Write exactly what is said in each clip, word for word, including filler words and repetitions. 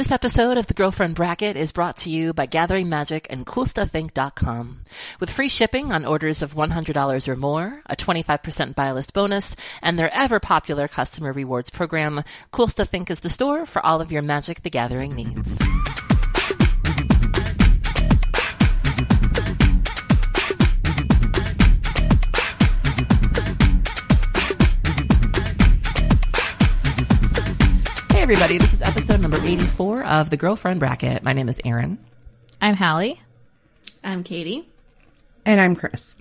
This episode of The Girlfriend Bracket is brought to you by Gathering Magic and Cool Stuff Inc dot com. With free shipping on orders of one hundred dollars or more, a twenty-five percent buy list bonus, and their ever-popular customer rewards program, Cool Stuff Incorporated is the store for all of your Magic the Gathering needs. Hey everybody, this is episode number eighty-four of The Girlfriend Bracket. My name is Erin. I'm Hallie. I'm Katie. And I'm Chris.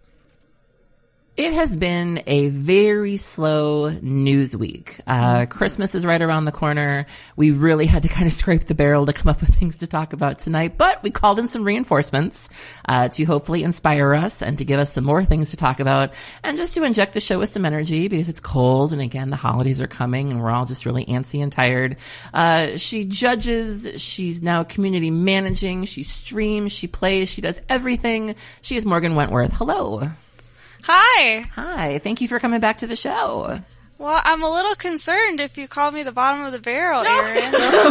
It has been a very slow news week. Uh, Christmas is right around the corner. We really had to kind of scrape the barrel to come up with things to talk about tonight, but we called in some reinforcements uh, to hopefully inspire us and to give us some more things to talk about and just to inject the show with some energy because it's cold and again, the holidays are coming and we're all just really antsy and tired. Uh, she judges. She's now community managing. She streams. She plays. She does everything. She is Morgan Wentworth. Hello. Hi. Hi. Thank you for coming back to the show. Well, I'm a little concerned if you call me the bottom of the barrel, no. Erin.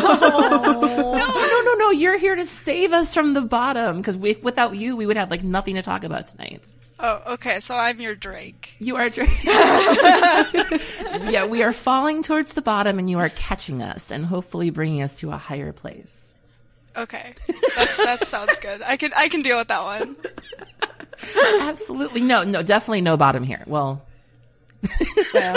no, no, no, no. You're here to save us from the bottom because without you, we would have like nothing to talk about tonight. Oh, okay. So I'm your Drake. You are Drake. Yeah, we are falling towards the bottom and you are catching us and hopefully bringing us to a higher place. Okay. That's, that sounds good. I can, I can deal with that one. Absolutely. No, no, definitely no bottom here. Well, well.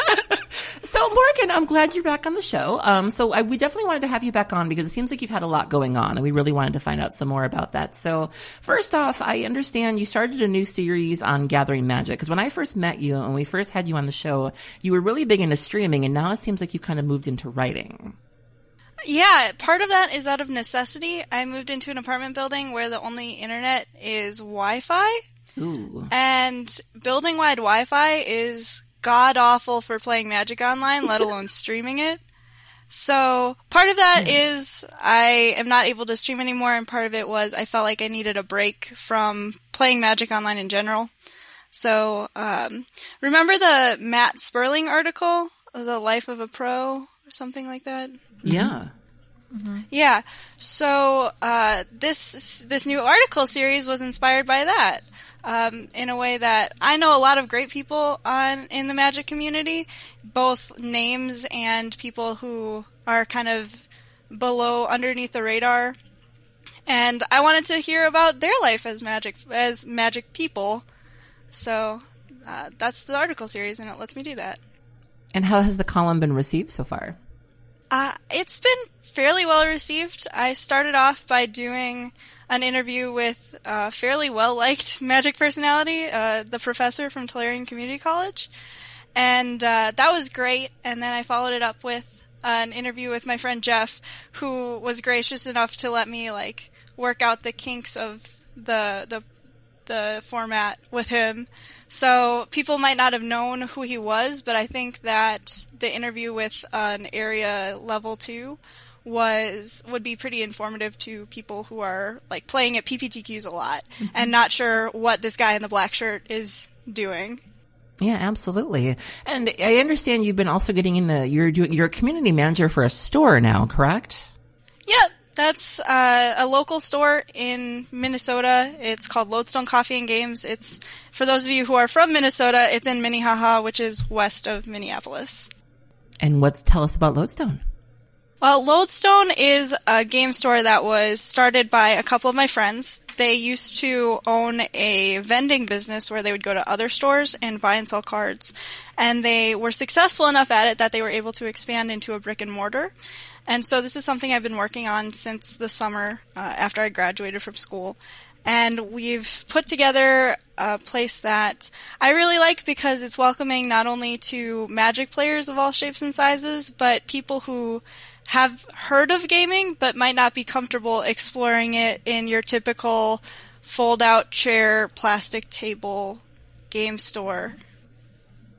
So Morgan, I'm glad you're back on the show. Um, so I, we definitely wanted to have you back on because it seems like you've had a lot going on and we really wanted to find out some more about that. So first off, I understand you started a new series on Gathering Magic because when I first met you and we first had you on the show, you were really big into streaming and now it seems like you kind of moved into writing. Yeah, part of that is out of necessity. I moved into an apartment building where the only internet is Wi-Fi. Ooh. And building-wide Wi-Fi is god-awful for playing Magic Online, let alone streaming it. So part of that is I am not able to stream anymore, and part of it was I felt like I needed a break from playing Magic Online in general. So um, remember the Matt Sperling article, The Life of a Pro, or something like that? Yeah. Mm-hmm. Yeah. So uh, this this new article series was inspired by that. Um, in a way that I know a lot of great people on in the Magic community, both names and people who are kind of below, underneath the radar. And I wanted to hear about their life as Magic as Magic people. So uh, that's the article series, and it lets me do that. And how has the column been received so far? Uh, it's been fairly well received. I started off by doing an interview with a fairly well-liked Magic personality, uh, the professor from Tolarian Community College, and uh, that was great. And then I followed it up with an interview with my friend Jeff, who was gracious enough to let me like work out the kinks of the the the format with him. So people might not have known who he was, but I think that the interview with an area level two was would be pretty informative to people who are like playing at P P T Qs a lot mm-hmm. and not sure what this guy in the black shirt is doing. Yeah, absolutely. And I understand you've been also getting into you're doing you're a community manager for a store now, correct? Yep. That's uh, a local store in Minnesota. It's called Lodestone Coffee and Games. It's, for those of you who are from Minnesota, it's in Minnehaha, which is west of Minneapolis. And what's tell us about Lodestone? Well, Lodestone is a game store that was started by a couple of my friends. They used to own a vending business where they would go to other stores and buy and sell cards. And they were successful enough at it that they were able to expand into a brick and mortar. And so this is something I've been working on since the summer uh, after I graduated from school. And we've put together a place that I really like because it's welcoming not only to Magic players of all shapes and sizes, but people who have heard of gaming but might not be comfortable exploring it in your typical fold-out chair, plastic table game store.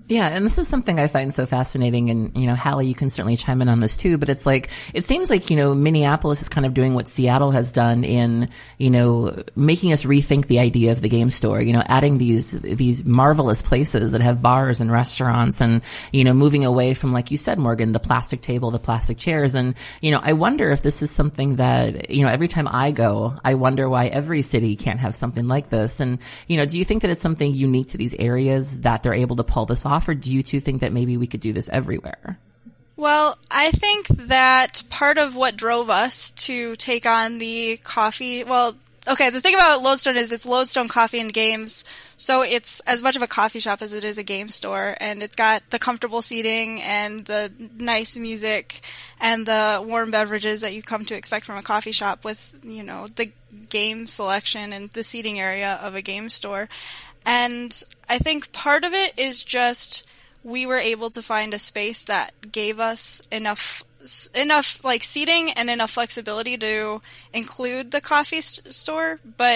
Yeah, and this is something I find so fascinating, and, you know, Hallie, you can certainly chime in on this too, but it's like, it seems like, you know, Minneapolis is kind of doing what Seattle has done in, you know, making us rethink the idea of the game store, you know, adding these, these marvelous places that have bars and restaurants and, you know, moving away from, like you said, Morgan, the plastic table, the plastic chairs. And, you know, I wonder if this is something that, you know, every time I go, I wonder why every city can't have something like this. And, you know, do you think that it's something unique to these areas that they're able to pull this off? Or do you two think that maybe we could do this everywhere? Well, I think that part of what drove us to take on the coffee, well, okay, the thing about Lodestone is it's Lodestone Coffee and Games, so it's as much of a coffee shop as it is a game store, and it's got the comfortable seating and the nice music and the warm beverages that you come to expect from a coffee shop with, you know, the game selection and the seating area of a game store. And I think part of it is just we were able to find a space that gave us enough, enough like seating and enough flexibility to include the coffee st- store. But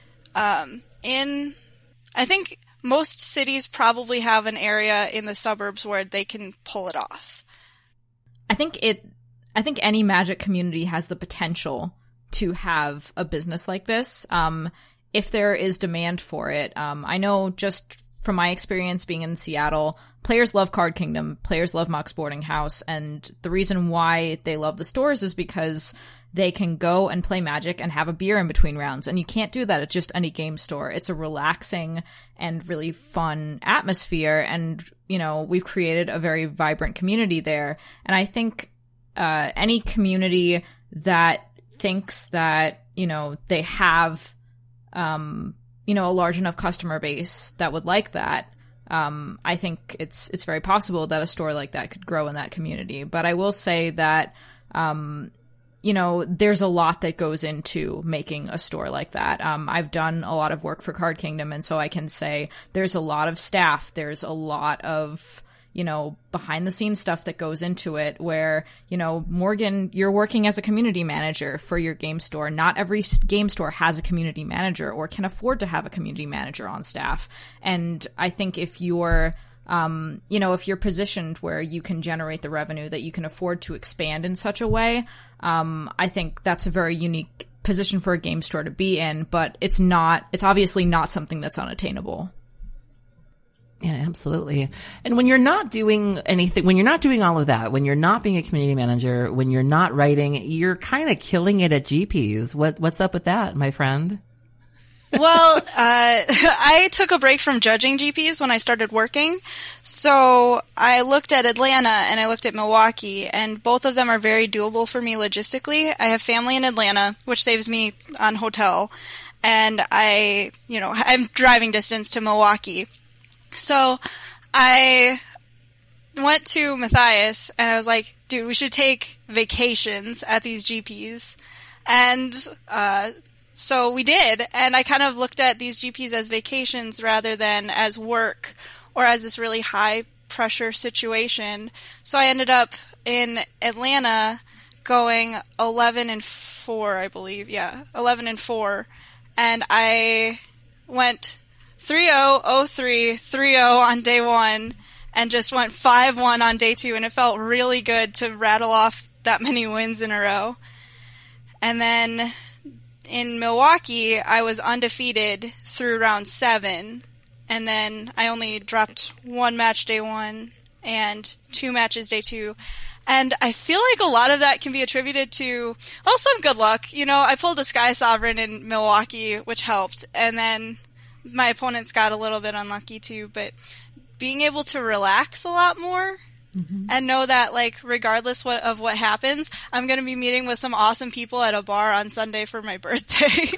um, in, I think most cities probably have an area in the suburbs where they can pull it off. I think it, I think any Magic community has the potential to have a business like this. Um, if there is demand for it. Um, I know just from my experience being in Seattle, players love Card Kingdom, players love Mox Boarding House, and the reason why they love the stores is because they can go and play Magic and have a beer in between rounds, and you can't do that at just any game store. It's a relaxing and really fun atmosphere, and, you know, we've created a very vibrant community there, and I think uh, any community that thinks that, you know, they have um, you know, a large enough customer base that would like that, um, I think it's it's very possible that a store like that could grow in that community. But I will say that, um, you know, there's a lot that goes into making a store like that. Um, I've done a lot of work for Card Kingdom, and so I can say there's a lot of staff, there's a lot of, you know, behind the scenes stuff that goes into it where, you know, Morgan, you're working as a community manager for your game store. Not every game store has a community manager or can afford to have a community manager on staff. And I think if you're, um, you know, if you're positioned where you can generate the revenue that you can afford to expand in such a way, um, I think that's a very unique position for a game store to be in, but it's not, it's obviously not something that's unattainable. Yeah, absolutely. And when you're not doing anything, when you're not doing all of that, when you're not being a community manager, when you're not writing, you're kind of killing it at G Ps. What, what's up with that, my friend? Well, uh, I took a break from judging G Ps when I started working. So I looked at Atlanta and I looked at Milwaukee, and both of them are very doable for me logistically. I have family in Atlanta, which saves me on hotel. And I, you know, I'm driving distance to Milwaukee. So I went to Matthias and I was like, dude, we should take vacations at these G Ps. And uh, so we did. And I kind of looked at these G Ps as vacations rather than as work or as this really high pressure situation. So I ended up in Atlanta going eleven and four, I believe. Yeah, eleven and four. And I went three oh, oh three, three oh on day one, and just went five one on day two, and it felt really good to rattle off that many wins in a row. And then in Milwaukee, I was undefeated through round seven, and then I only dropped one match day one and two matches day two. And I feel like a lot of that can be attributed to, well, some good luck. You know, I pulled a Sky Sovereign in Milwaukee, which helped, and then my opponents got a little bit unlucky too, but being able to relax a lot more mm-hmm. and know that, like, regardless what, of what happens, I'm going to be meeting with some awesome people at a bar on Sunday for my birthday.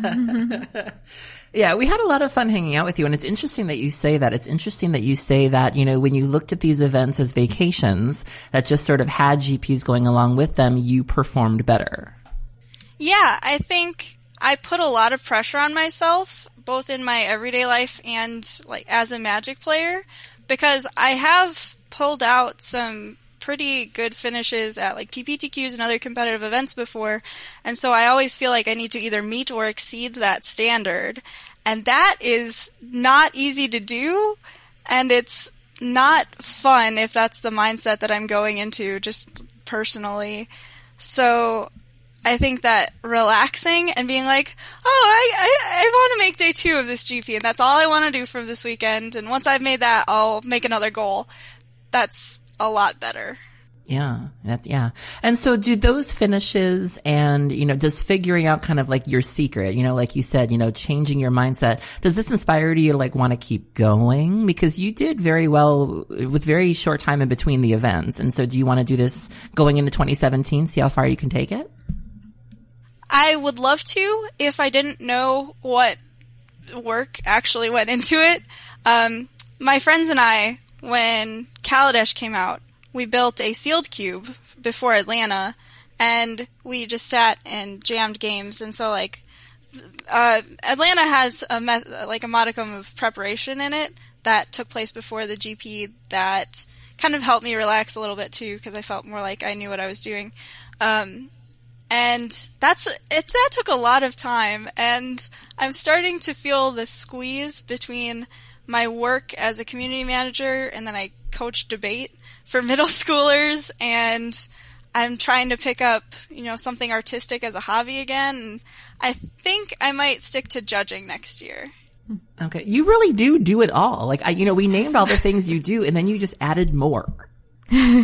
Yeah, we had a lot of fun hanging out with you, and it's interesting that you say that. It's interesting that you say that, you know, when you looked at these events as vacations that just sort of had G Ps going along with them, you performed better. Yeah, I think I put a lot of pressure on myself, both in my everyday life and, like, as a Magic player, because I have pulled out some pretty good finishes at, like, P P T Qs and other competitive events before, and so I always feel like I need to either meet or exceed that standard, and that is not easy to do, and it's not fun if that's the mindset that I'm going into just personally. So I think that relaxing and being like, oh, I, I, I want to make day two of this G P, and that's all I want to do for this weekend. And once I've made that, I'll make another goal. That's a lot better. Yeah, that, yeah. And so do those finishes and, you know, does figuring out kind of like your secret, you know, like you said, you know, changing your mindset, does this inspire you to like want to keep going? Because you did very well with very short time in between the events. And so do you want to do this going into twenty seventeen, see how far you can take it? I would love to if I didn't know what work actually went into it. Um, my friends and I, when Kaladesh came out, we built a sealed cube before Atlanta, and we just sat and jammed games. And so, like, uh, Atlanta has a met- like a modicum of preparation in it that took place before the G P that kind of helped me relax a little bit too, because I felt more like I knew what I was doing. Um, and that's it. That took a lot of time, and I'm starting to feel the squeeze between my work as a community manager, and then I coach debate for middle schoolers, and I'm trying to pick up, you know, something artistic as a hobby again. And I think I might stick to judging next year. Okay. You really do do it all. Like, I, you know, we named all the things you do, and then you just added more. Yeah,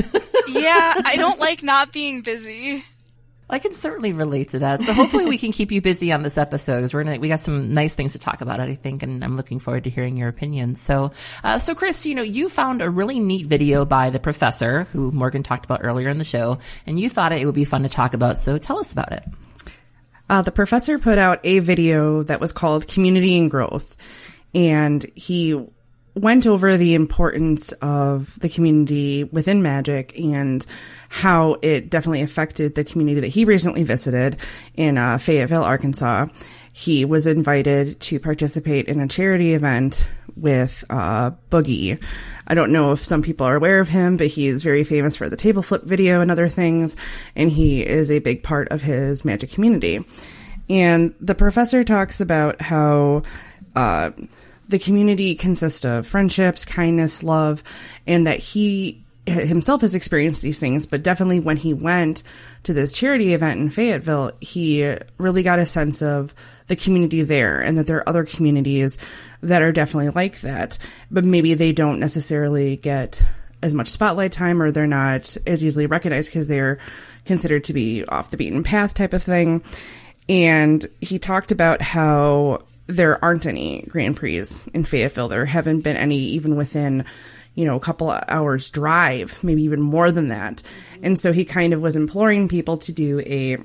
I don't like not being busy. I can certainly relate to that. So hopefully we can keep you busy on this episode, because we're gonna, we got some nice things to talk about, I think, and I'm looking forward to hearing your opinions. So, uh, so Chris, you know, you found a really neat video by the professor who Morgan talked about earlier in the show, and you thought it would be fun to talk about. So tell us about it. Uh, the professor put out a video that was called Community and Growth, and he went over the importance of the community within Magic and how it definitely affected the community that he recently visited in uh, Fayetteville, Arkansas. He was invited to participate in a charity event with uh, Boogie. I don't know if some people are aware of him, but he is very famous for the table flip video and other things, and he is a big part of his Magic community. And the professor talks about how uh, the community consists of friendships, kindness, love, and that he himself has experienced these things, but definitely when he went to this charity event in Fayetteville, he really got a sense of the community there, and that there are other communities that are definitely like that, but maybe they don't necessarily get as much spotlight time, or they're not as easily recognized because they're considered to be off the beaten path type of thing. And he talked about how there aren't any Grand Prix in Fayetteville. There haven't been any even within, you know, a couple of hours drive, maybe even more than that. And so he kind of was imploring people to do a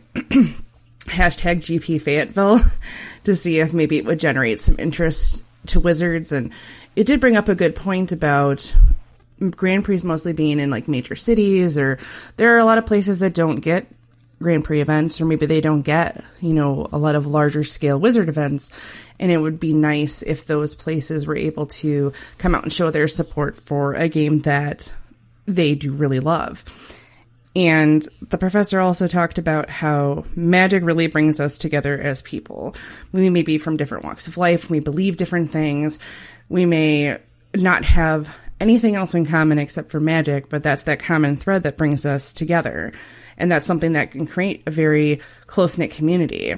hashtag G P Fayetteville to see if maybe it would generate some interest to Wizards. And it did bring up a good point about Grand Prix mostly being in like major cities, or there are a lot of places that don't get Grand Prix events, or maybe they don't get, you know, a lot of larger scale Wizard events. And it would be nice if those places were able to come out and show their support for a game that they do really love. And the professor also talked about how Magic really brings us together as people. We may be from different walks of life. We believe different things. We may not have anything else in common except for Magic, but that's that common thread that brings us together. And that's something that can create a very close-knit community.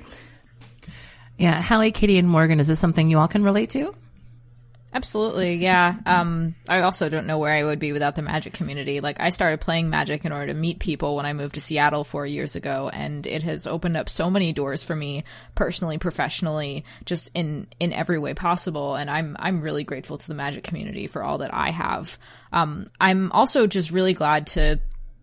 Yeah. Hallie, Katie, and Morgan, is this something you all can relate to? Absolutely, yeah. Um, I also don't know where I would be without the Magic community. Like, I started playing Magic in order to meet people when I moved to Seattle four years ago, and it has opened up so many doors for me, personally, professionally, just in, in every way possible. And I'm I'm really grateful to the Magic community for all that I have. Um, I'm also just really glad to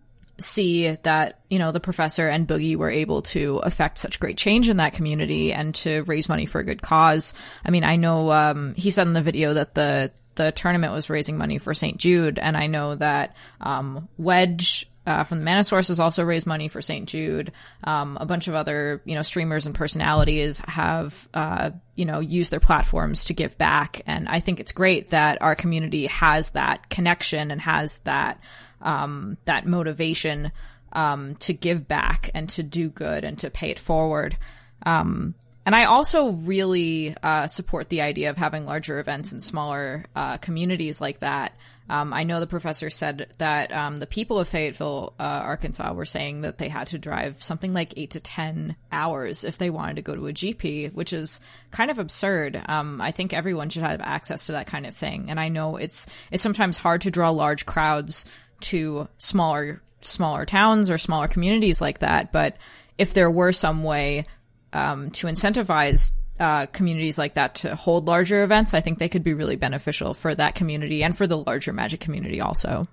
see that, you know, the professor and Boogie were able to affect such great change in that community and to raise money for a good cause. I mean, I know um, he said in the video that the the tournament was raising money for Saint Jude, and I know that um, Wedge uh, from the Mana Source has also raised money for Saint Jude. Um, a bunch of other, you know, streamers and personalities have, uh, you know, used their platforms to give back, and I think it's great that our community has that connection and has that Um, that motivation um, to give back and to do good and to pay it forward. Um, and I also really uh, support the idea of having larger events in smaller uh, communities like that. Um, I know the professor said that um, the people of Fayetteville, uh, Arkansas, were saying that they had to drive something like eight to ten hours if they wanted to go to a G P, which is kind of absurd. Um, I think everyone should have access to that kind of thing. And I know it's it's sometimes hard to draw large crowds to smaller smaller towns or smaller communities like that. But if there were some way um, to incentivize Uh, communities like that to hold larger events, I think they could be really beneficial for that community and for the larger Magic community also.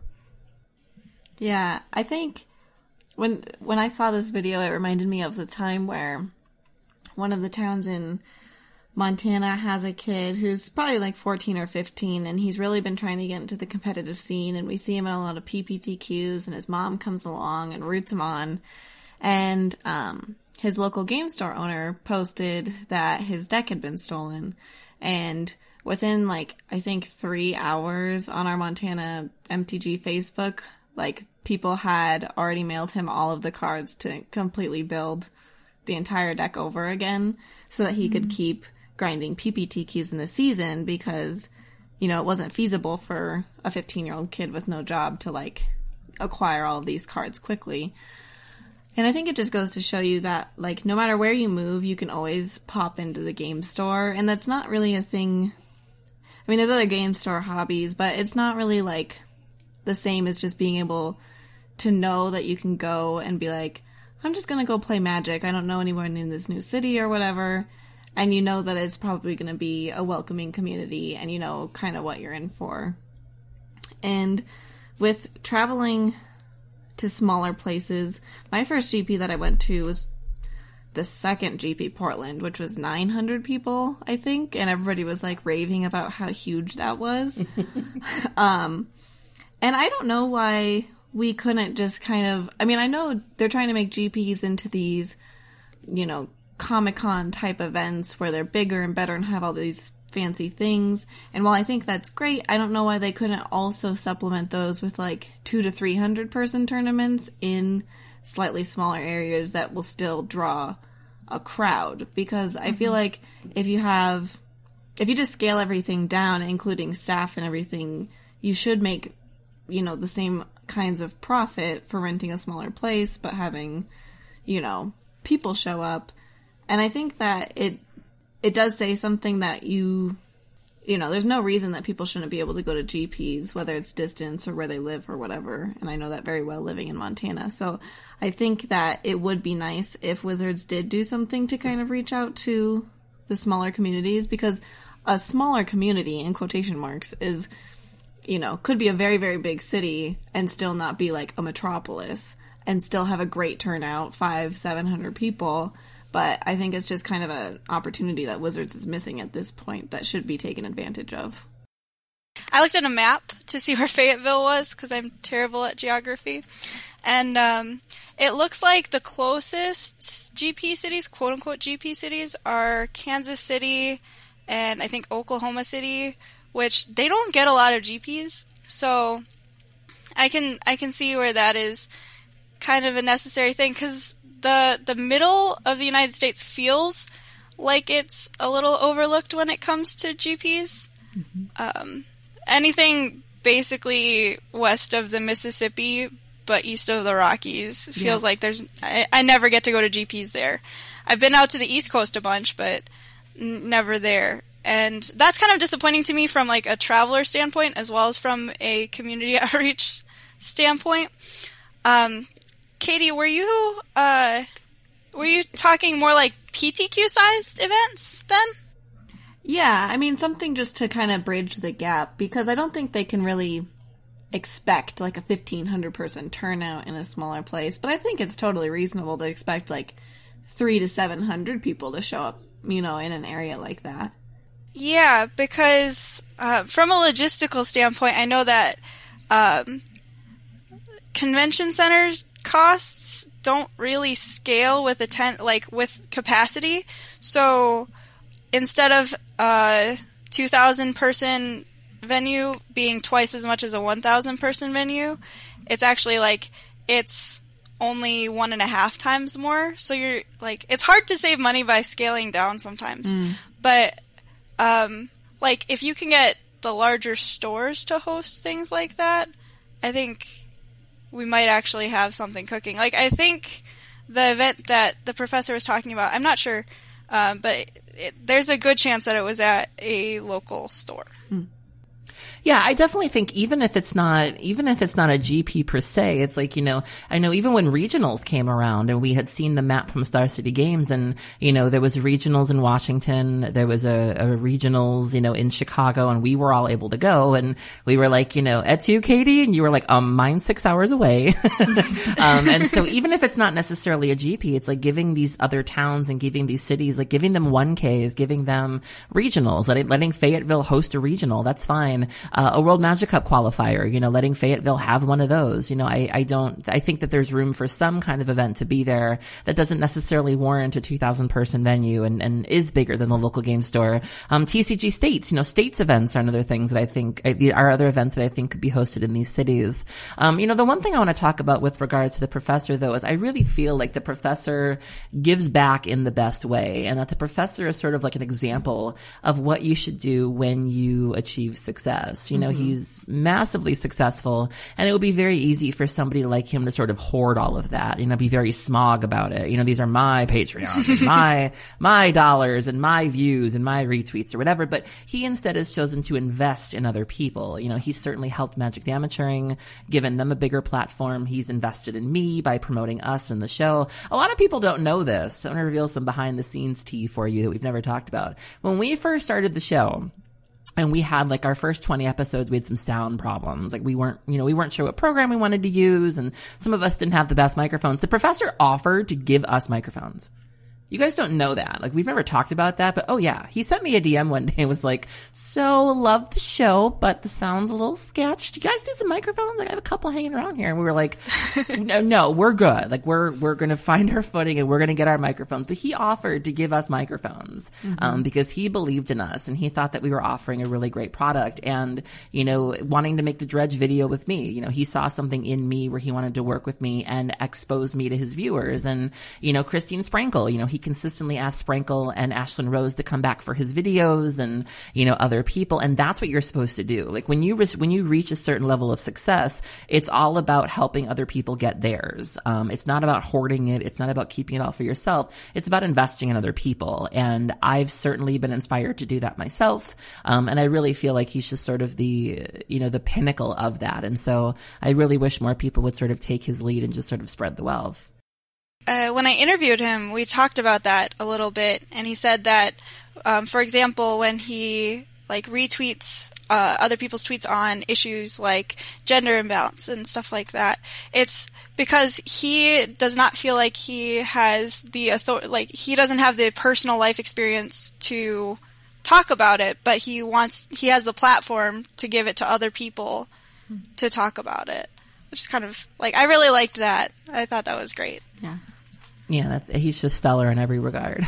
Yeah, I think when when I saw this video, it reminded me of the time where one of the towns in Montana has a kid who's probably like fourteen or fifteen, and he's really been trying to get into the competitive scene, and we see him in a lot of P P T Qs, and his mom comes along and roots him on, and um his local game store owner posted that his deck had been stolen, and within like I think three hours on our Montana M T G Facebook, like people had already mailed him all of the cards to completely build the entire deck over again so that he mm-hmm. could keep grinding P P T Qs in the season, because you know it wasn't feasible for a fifteen year old kid with no job to like acquire all of these cards quickly. And I think it just goes to show you that, like, no matter where you move, you can always pop into the game store. And that's not really a thing. I mean, there's other game store hobbies, but it's not really, like, the same as just being able to know that you can go and be like, I'm just going to go play Magic. I don't know anyone in this new city or whatever. And you know that it's probably going to be a welcoming community and you know kind of what you're in for. And with traveling to smaller places, my first G P that I went to was the second G P Portland, which was nine hundred people, I think, and everybody was like raving about how huge that was. um, and I don't know why we couldn't just kind of, I mean, I know they're trying to make G Ps into these, you know, Comic-Con type events where they're bigger and better and have all these fancy things, and while I think that's great, I don't know why they couldn't also supplement those with like two to three hundred person tournaments in slightly smaller areas that will still draw a crowd. Because I mm-hmm. feel like if you have, if you just scale everything down, including staff and everything, you should make, you know, the same kinds of profit for renting a smaller place, but having, you know, people show up. And I think that it It does say something that you, you know, there's no reason that people shouldn't be able to go to G Ps, whether it's distance or where they live or whatever. And I know that very well living in Montana. So I think that it would be nice if Wizards did do something to kind of reach out to the smaller communities, because a smaller community, in quotation marks, is, you know, could be a very, very big city and still not be like a metropolis and still have a great turnout, five, seven hundred people. But I think it's just kind of an opportunity that Wizards is missing at this point that should be taken advantage of. I looked at a map to see where Fayetteville was, because I'm terrible at geography. And um, it looks like the closest G P cities, quote-unquote G P cities, are Kansas City and I think Oklahoma City, which they don't get a lot of G Ps. So I can I can see where that is kind of a necessary thing, because the the middle of the United States feels like it's a little overlooked when it comes to G Ps. Mm-hmm. Um, anything basically west of the Mississippi but east of the Rockies feels yeah. like there's I, I never get to go to G Ps there. I've been out to the East Coast a bunch, but n- never there. And that's kind of disappointing to me from like a traveler standpoint as well as from a community outreach standpoint. Um, Katie, were you uh, were you talking more like P T Q-sized events then? Yeah, I mean, something just to kind of bridge the gap, because I don't think they can really expect like a fifteen hundred person turnout in a smaller place, but I think it's totally reasonable to expect like three to seven hundred people to show up, you know, in an area like that. Yeah, because uh, from a logistical standpoint, I know that um, convention centers costs don't really scale with atten- like with capacity. So instead of a two thousand person venue being twice as much as a one thousand person venue, it's actually like it's only one and a half times more. So you're like, it's hard to save money by scaling down sometimes. Mm. But um, like if you can get the larger stores to host things like that, I think we might actually have something cooking. Like, I think the event that the professor was talking about, I'm not sure, um, but it, it, there's a good chance that it was at a local store. Hmm. Yeah, I definitely think even if it's not, even if it's not a G P per se, it's like, you know, I know even when regionals came around and we had seen the map from Star City Games and, you know, there was regionals in Washington, there was a, a regionals, you know, in Chicago, and we were all able to go, and we were like, you know, at you, Katie? And you were like, um, mine's six hours away. um, and so even if it's not necessarily a G P, it's like giving these other towns and giving these cities, like giving them one Ks, giving them regionals, letting, letting Fayetteville host a regional, that's fine. Uh, a World Magic Cup qualifier, you know, letting Fayetteville have one of those. You know, I, I don't, I think that there's room for some kind of event to be there that doesn't necessarily warrant a two thousand person venue and, and is bigger than the local game store. Um, T C G States, you know, States events are another things that I think are other events that I think could be hosted in these cities. Um, you know, the one thing I want to talk about with regards to the professor though is I really feel like the professor gives back in the best way, and that the professor is sort of like an example of what you should do when you achieve success. You know, mm-hmm. He's massively successful, and it would be very easy for somebody like him to sort of hoard all of that, you know, be very smug about it. You know, these are my Patreons, and my, my dollars and my views and my retweets or whatever, but he instead has chosen to invest in other people. You know, he's certainly helped Magic the Amateuring, given them a bigger platform. He's invested in me by promoting us and the show. A lot of people don't know this. I'm going to reveal some behind the scenes tea for you that we've never talked about. When we first started the show, and we had like our first twenty episodes, we had some sound problems. Like we weren't, you know, we weren't sure what program we wanted to use, and some of us didn't have the best microphones. The professor offered to give us microphones. You guys don't know that. Like, we've never talked about that, but oh yeah, he sent me a D M one day and was like, so love the show, but the sound's a little sketched. Do you guys need some microphones? Like, I have a couple hanging around here. And we were like, no, no, we're good. Like, we're, we're going to find our footing and we're going to get our microphones. But he offered to give us microphones, mm-hmm. um, because he believed in us and he thought that we were offering a really great product, and, you know, wanting to make the Dredge video with me. You know, he saw something in me where he wanted to work with me and expose me to his viewers. And, you know, Christine Sprankle, you know, he consistently asked Sprankle and Ashlyn Rose to come back for his videos, and, you know, other people. And that's what you're supposed to do. Like, when you, re- when you reach a certain level of success, it's all about helping other people get theirs. Um, it's not about hoarding it. It's not about keeping it all for yourself. It's about investing in other people. And I've certainly been inspired to do that myself. Um, and I really feel like he's just sort of the, you know, the pinnacle of that. And so I really wish more people would sort of take his lead and just sort of spread the wealth. Uh, when I interviewed him, we talked about that a little bit, and he said that, um, for example, when he like retweets uh, other people's tweets on issues like gender imbalance and stuff like that, it's because he does not feel like he has the authority, like he doesn't have the personal life experience to talk about it, but he wants, he has the platform to give it to other people to talk about it. Which is kind of, like, I really liked that. I thought that was great. Yeah. Yeah, that's, he's just stellar in every regard.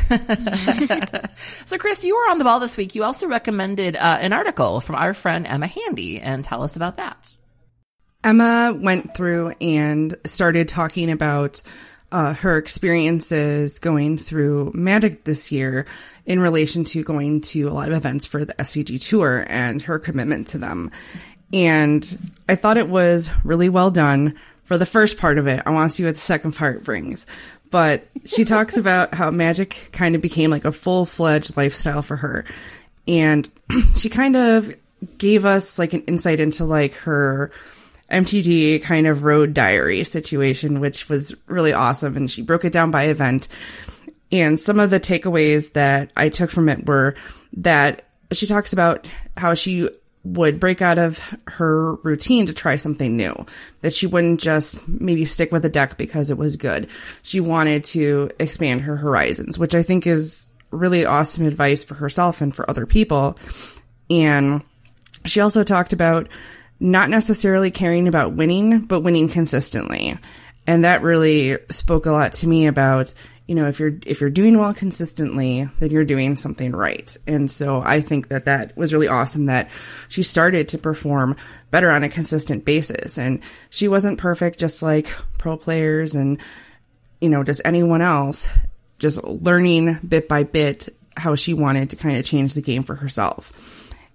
So, Chris, you were on the ball this week. You also recommended uh, an article from our friend Emma Handy, and tell us about that. Emma went through and started talking about uh, her experiences going through Magic this year in relation to going to a lot of events for the S C G Tour and her commitment to them. And I thought it was really well done for the first part of it. I want to see what the second part brings. But she talks about how Magic kind of became like a full-fledged lifestyle for her. And she kind of gave us like an insight into like her M T G kind of road diary situation, which was really awesome. And she broke it down by event. And some of the takeaways that I took from it were that she talks about how she would break out of her routine to try something new, that she wouldn't just maybe stick with a deck because it was good. She wanted to expand her horizons, which I think is really awesome advice for herself and for other people. And she also talked about not necessarily caring about winning, but winning consistently. And that really spoke a lot to me about, you know, if you're, if you're doing well consistently, then you're doing something right. And so I think that that was really awesome that she started to perform better on a consistent basis. And she wasn't perfect, just like pro players and, you know, just anyone else, just learning bit by bit how she wanted to kind of change the game for herself.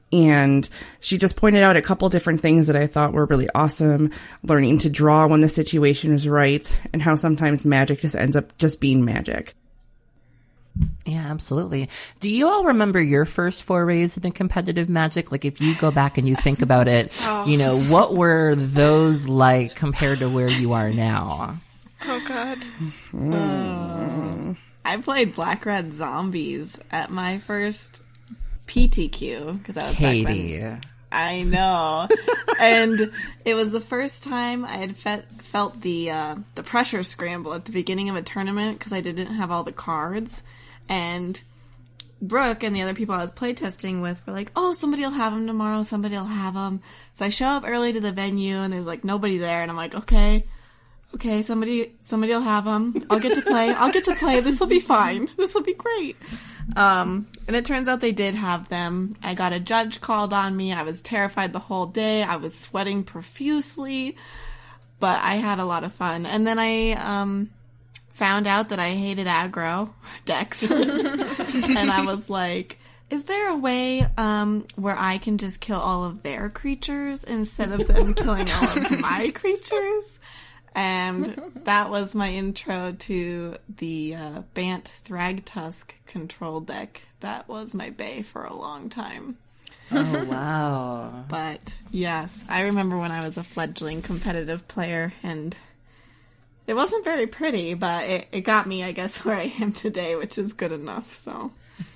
And she just pointed out a couple different things that I thought were really awesome. Learning to draw when the situation is right, and how sometimes magic just ends up just being magic. Yeah, absolutely. Do you all remember your first forays into competitive Magic? Like, if you go back and you think about it, Oh. you know, what were those like compared to where you are now? Oh, God. Uh, I played Black Red Zombies at my first P T Q because I was Katie. back when I know, and it was the first time I had fe- felt the uh, the pressure scramble at the beginning of a tournament because I didn't have all the cards, and Brooke and the other people I was playtesting with were like, "Oh, somebody will have them tomorrow. Somebody will have them." So I show up early to the venue, and there's like nobody there, and I'm like, "Okay." Okay, somebody, somebody will have them. I'll get to play. I'll get to play. This will be fine. This will be great. Um, and it turns out they did have them. I got a judge called on me. I was terrified the whole day. I was sweating profusely, but I had a lot of fun. And then I, um, found out that I hated aggro decks. And I was like, is there a way, um, where I can just kill all of their creatures instead of them killing all of my creatures? And that was my intro to the uh, Bant Thragtusk control deck. That was my bae for a long time. Oh, wow. But, yes, I remember when I was a fledgling competitive player, and it wasn't very pretty, but it, it got me, I guess, where I am today, which is good enough, so.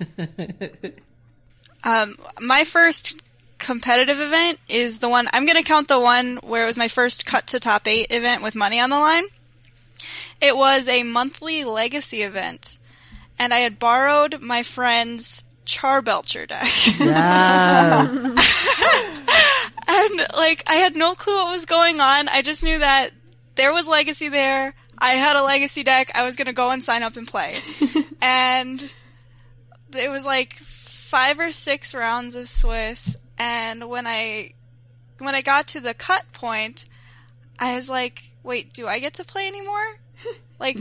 Um, my first competitive event is the one, I'm going to count the one where it was my first cut to top eight event with money on the line. It was a monthly legacy event, and I had borrowed my friend's Charbelcher deck. Yes. And, like, I had no clue what was going on. I just knew that there was legacy there. I had a legacy deck. I was going to go and sign up and play. And it was like five or six rounds of Swiss. And when I, when I got to the cut point, I was like, wait, do I get to play anymore? Like,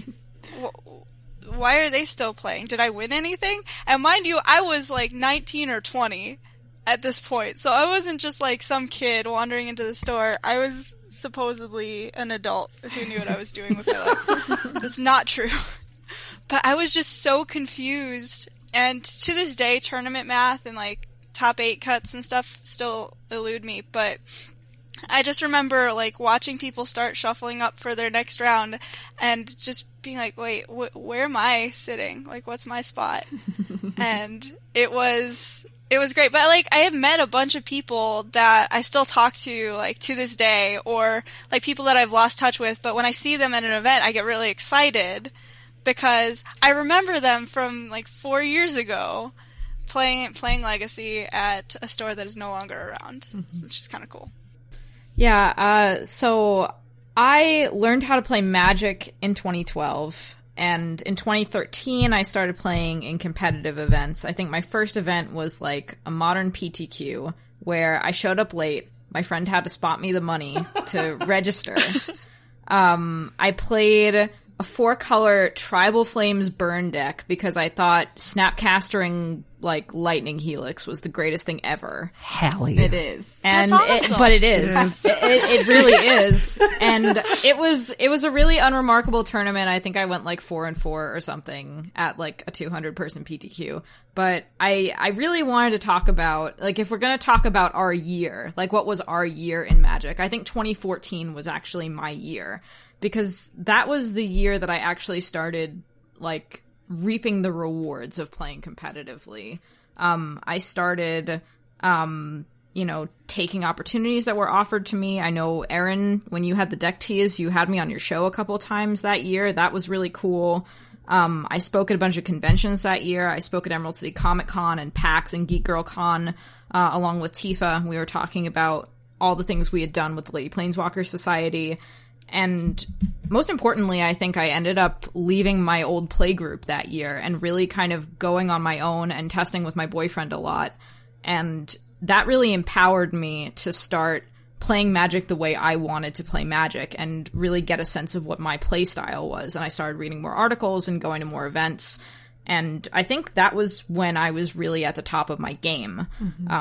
wh- why are they still playing? Did I win anything? And mind you, I was like nineteen or twenty at this point. So I wasn't just like some kid wandering into the store. I was supposedly an adult who knew what I was doing with my life. That's not true. But I was just so confused. And to this day, tournament math and like top eight cuts and stuff still elude me, but I just remember like watching people start shuffling up for their next round and just being like, wait, wh- where am I sitting? Like, what's my spot? And it was, it was great. But like, I have met a bunch of people that I still talk to like to this day, or like people that I've lost touch with, but when I see them at an event, I get really excited because I remember them from like four years ago. Playing playing Legacy at a store that is no longer around. Mm-hmm. So it's just kind of cool. Yeah, uh, so I learned how to play Magic in twenty twelve, and in twenty thirteen I started playing in competitive events. I think my first event was like a modern P T Q, where I showed up late. My friend had to spot me the money to register. Um, I played a four-color Tribal Flames burn deck because I thought snapcastering like Lightning Helix was the greatest thing ever. Hell yeah. It is. And That's it, awesome. but it is. it, it really is. And it was it was a really unremarkable tournament. I think I went like four and four or something at like a two hundred person P T Q. But I I really wanted to talk about, like, if we're going to talk about our year, like what was our year in Magic, I think twenty fourteen was actually my year, because that was the year that I actually started like reaping the rewards of playing competitively. Um, I started, um, you know, taking opportunities that were offered to me. I know, Erin, when you had the deck tease, you had me on your show a couple times that year. That was really cool. Um, I spoke at a bunch of conventions that year. I spoke at Emerald City Comic Con and PAX and Geek Girl Con, uh, along with Tifa. We were talking about all the things we had done with the Lady Planeswalker Society. And most importantly, I think I ended up leaving my old play group that year and really kind of going on my own and testing with my boyfriend a lot. And that really empowered me to start playing Magic the way I wanted to play Magic and really get a sense of what my play style was. And I started reading more articles and going to more events. And I think that was when I was really at the top of my game. Mm-hmm. Um,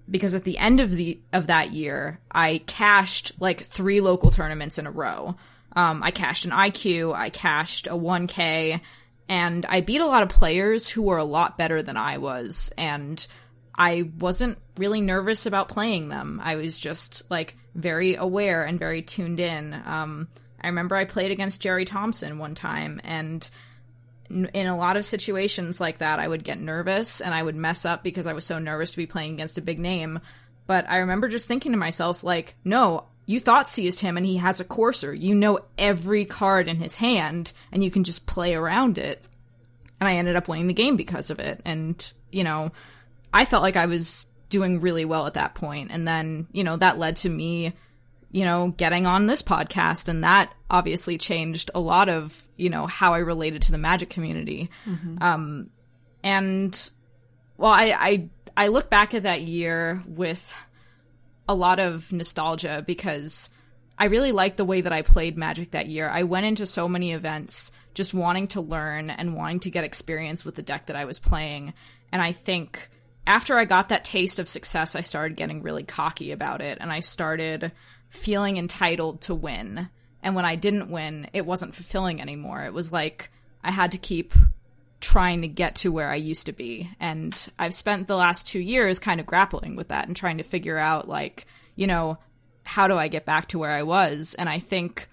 because at the end of the of that year, I cashed like three local tournaments in a row. Um, I cashed an I Q, I cashed a one K, and I beat a lot of players who were a lot better than I was, and I wasn't really nervous about playing them. I was just, like, very aware and very tuned in. Um, I remember I played against Jerry Thompson one time, and in a lot of situations like that, I would get nervous, and I would mess up because I was so nervous to be playing against a big name. But I remember just thinking to myself, like, no, you thought seized him, and he has a courser. You know every card in his hand, and you can just play around it. And I ended up winning the game because of it. And, you know, I felt like I was doing really well at that point. And then, you know, that led to me, you know, getting on this podcast. And that obviously changed a lot of, you know, how I related to the Magic community. Mm-hmm. Um, and, well, I, I, I look back at that year with a lot of nostalgia because I really liked the way that I played Magic that year. I went into so many events just wanting to learn and wanting to get experience with the deck that I was playing. And I think after I got that taste of success, I started getting really cocky about it, and I started feeling entitled to win. And when I didn't win, it wasn't fulfilling anymore. It was like I had to keep trying to get to where I used to be. And I've spent the last two years kind of grappling with that and trying to figure out, like, you know, how do I get back to where I was? And I think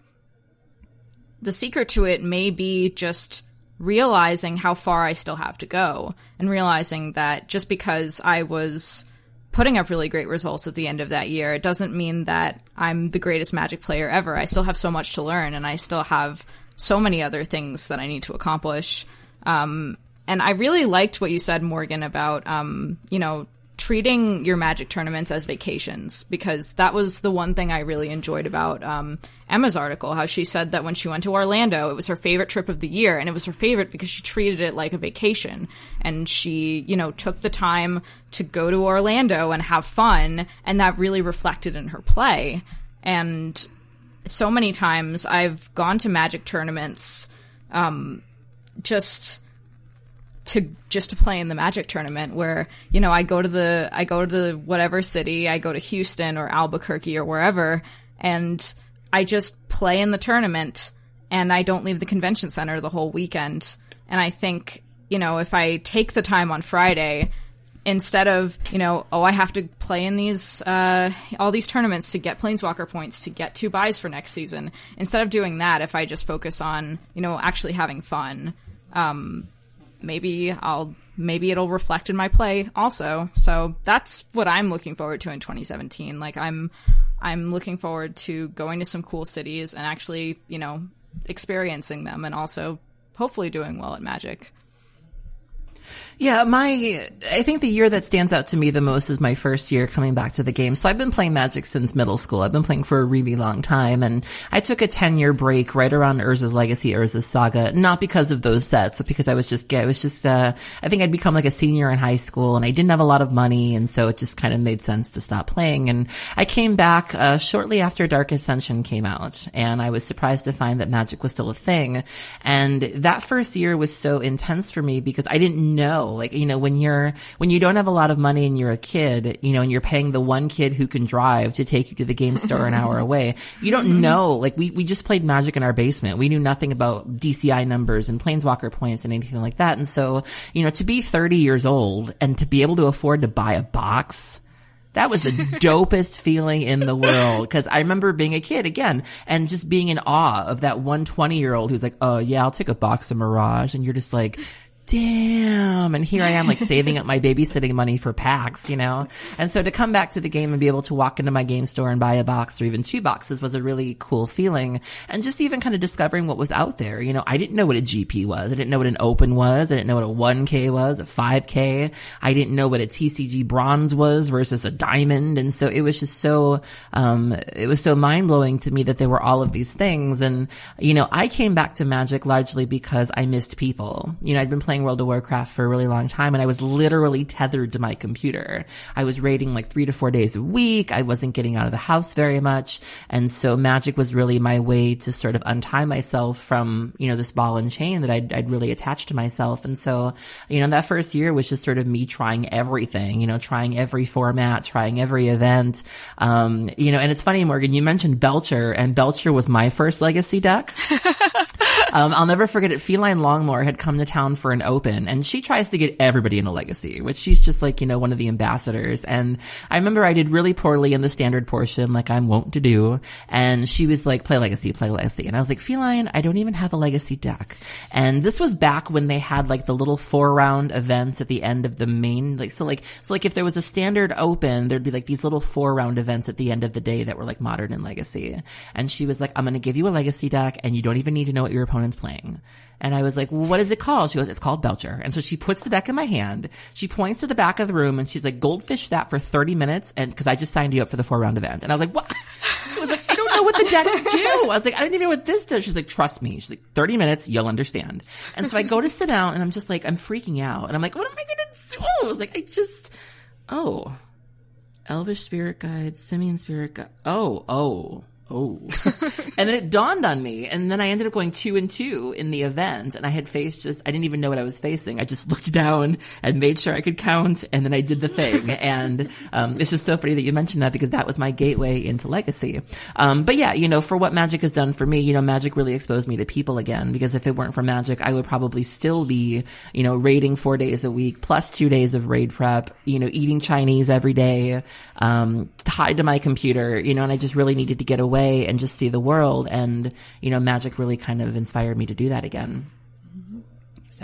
the secret to it may be just realizing how far I still have to go, and realizing that just because I was putting up really great results at the end of that year, it doesn't mean that I'm the greatest Magic player ever. I still have so much to learn, and I still have so many other things that I need to accomplish. Um, and I really liked what you said, Morgan, about, um, you know, treating your Magic tournaments as vacations, because that was the one thing I really enjoyed about um, Emma's article, how she said that when she went to Orlando, it was her favorite trip of the year, and it was her favorite because she treated it like a vacation, and she, you know, took the time to go to Orlando and have fun, and that really reflected in her play. And so many times I've gone to Magic tournaments um, just to just to play in the Magic tournament, where, you know, I go to the I go to the whatever city, I go to Houston or Albuquerque or wherever, and I just play in the tournament, and I don't leave the convention center the whole weekend. And I think, you know, if I take the time on Friday, instead of, you know, oh, I have to play in these uh, all these tournaments to get Planeswalker points, to get two buys for next season, instead of doing that, if I just focus on, you know, actually having fun, um, maybe I'll maybe it'll reflect in my play also. So that's what I'm looking forward to in twenty seventeen. Like, I'm I'm looking forward to going to some cool cities and actually, you know, experiencing them, and also hopefully doing well at Magic. Yeah, my, I think the year that stands out to me the most is my first year coming back to the game. So I've been playing Magic since middle school. I've been playing for a really long time, and I took a ten year break right around Urza's Legacy, Urza's Saga, not because of those sets, but because I was just, I was just, uh, I think I'd become like a senior in high school, and I didn't have a lot of money, and so it just kind of made sense to stop playing. And I came back, uh, shortly after Dark Ascension came out, and I was surprised to find that Magic was still a thing. And that first year was so intense for me because I didn't know, like, you know, when you're, when you don't have a lot of money and you're a kid, you know, and you're paying the one kid who can drive to take you to the game store an hour away, you don't know, like, we, we just played Magic in our basement. We knew nothing about D C I numbers and Planeswalker points and anything like that. And so, you know, to be thirty years old and to be able to afford to buy a box, that was the dopest feeling in the world. Cause I remember being a kid again and just being in awe of that one twenty year old who's like, oh yeah, I'll take a box of Mirage. And you're just like, damn. And here I am, like, saving up my babysitting money for PAX, you know? And so to come back to the game and be able to walk into my game store and buy a box or even two boxes was a really cool feeling. And just even kind of discovering what was out there. You know, I didn't know what a G P was. I didn't know what an Open was. I didn't know what a one K was, a five K. I didn't know what a T C G Bronze was versus a Diamond. And so it was just so, um, it was so mind-blowing to me that there were all of these things. And, you know, I came back to Magic largely because I missed people. You know, I'd been playing playing World of Warcraft for a really long time, and I was literally tethered to my computer. I was raiding like three to four days a week. I wasn't getting out of the house very much. And so Magic was really my way to sort of untie myself from, you know, this ball and chain that I'd, I'd really attached to myself. And so, you know, that first year was just sort of me trying everything, you know, trying every format, trying every event. Um, you know, and it's funny, Morgan, you mentioned Belcher, and Belcher was my first Legacy deck. um, I'll never forget it. Feline Longmore had come to town for an open, and she tries to get everybody in a Legacy, which she's just like, you know, one of the ambassadors. And I remember I did really poorly in the standard portion, like I'm wont to do. And she was like, play Legacy, play Legacy. And I was like, Feline, I don't even have a Legacy deck. And this was back when they had like the little four round events at the end of the main, like, so like, so like if there was a standard open, there'd be like these little four round events at the end of the day that were like Modern and Legacy. And she was like, I'm going to give you a Legacy deck, and you don't even need to know what your opponent's playing. And I was like, well, what is it called? She goes, it's called Belcher. And so she puts the deck in my hand. She points to the back of the room, and she's like, goldfish that for thirty minutes. And cause I just signed you up for the four round event. And I was like, what? I was like, I don't know what the decks do. I was like, I don't even know what this does. She's like, trust me. She's like, thirty minutes, you'll understand. And so I go to sit down, and I'm just like, I'm freaking out. And I'm like, what am I going to do? I was like, I just, oh, Elvish Spirit Guide, Simian Spirit Guide. Oh, oh. Oh, and then it dawned on me, and then I ended up going two and two in the event, and I had faced just, I didn't even know what I was facing. I just looked down and made sure I could count, and then I did the thing. And, um, it's just so funny that you mentioned that, because that was my gateway into Legacy. Um, but yeah, you know, for what Magic has done for me, you know, Magic really exposed me to people again, because if it weren't for Magic, I would probably still be, you know, raiding four days a week, plus two days of raid prep, you know, eating Chinese every day, um, tied to my computer, you know, and I just really needed to get away and just see the world. And, you know, Magic really kind of inspired me to do that again. So,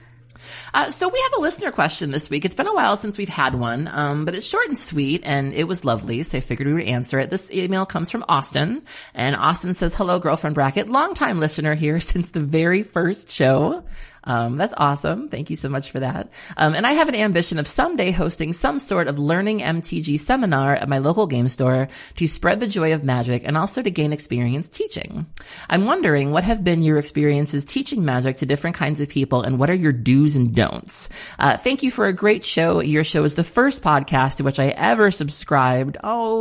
uh, so we have a listener question this week. It's been a while since we've had one, um, but it's short and sweet, and it was lovely, so I figured we would answer it. This email comes from Austin, and Austin says, hello, Girlfriend Bracket. Long-time listener here since the very first show. Um, that's awesome. Thank you so much for that. Um, and I have an ambition of someday hosting some sort of learning M T G seminar at my local game store to spread the joy of Magic and also to gain experience teaching. I'm wondering, what have been your experiences teaching Magic to different kinds of people, and what are your do's and don'ts? Uh, thank you for a great show. Your show is the first podcast to which I ever subscribed.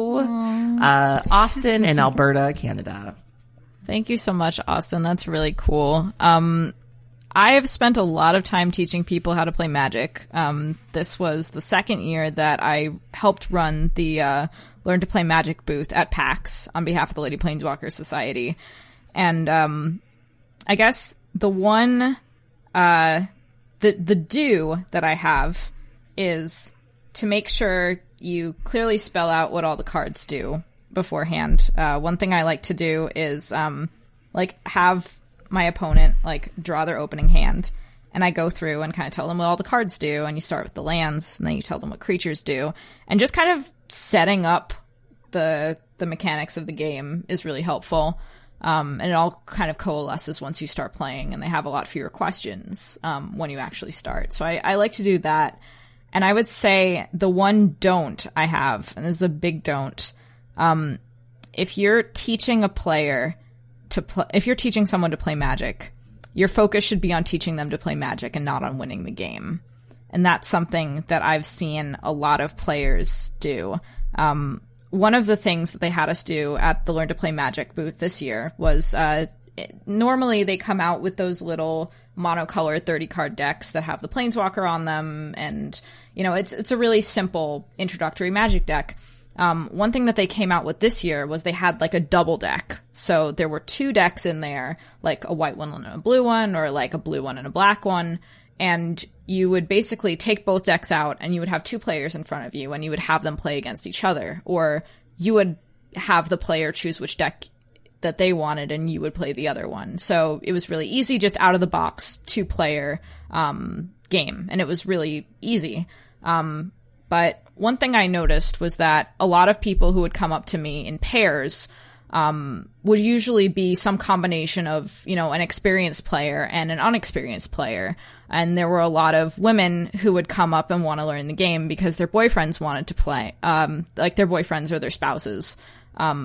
Oh, uh, Austin in Alberta, Canada. Thank you so much, Austin. That's really cool. Um, I have spent a lot of time teaching people how to play Magic. Um, this was the second year that I helped run the uh, Learn to Play Magic booth at PAX on behalf of the Lady Planeswalker Society. And um, I guess the one, uh, the, the do that I have is to make sure you clearly spell out what all the cards do beforehand. Uh, one thing I like to do is um, like have my opponent like draw their opening hand, and I go through and kind of tell them what all the cards do, and you start with the lands, and then you tell them what creatures do, and just kind of setting up the the mechanics of the game is really helpful. Um, and it all kind of coalesces once you start playing, and they have a lot fewer questions um, when you actually start. So I, I like to do that. And I would say the one don't I have, and this is a big don't, um, if you're teaching a player to play, if you're teaching someone to play Magic, your focus should be on teaching them to play Magic and not on winning the game. And that's something that I've seen a lot of players do. Um, one of the things that they had us do at the Learn to Play Magic booth this year was, uh, it, normally they come out with those little monocolored thirty card decks that have the Planeswalker on them. And, you know, it's, it's a really simple introductory Magic deck. Um, one thing that they came out with this year was they had like a double deck. So there were two decks in there, like a white one and a blue one, or like a blue one and a black one. And you would basically take both decks out, and you would have two players in front of you, and you would have them play against each other. Or you would have the player choose which deck that they wanted, and you would play the other one. So it was really easy, just out of the box, two player, um, game. And it was really easy. Um, But one thing I noticed was that a lot of people who would come up to me in pairs um, would usually be some combination of, you know, an experienced player and an unexperienced player. And there were a lot of women who would come up and want to learn the game because their boyfriends wanted to play, um, like their boyfriends or their spouses um,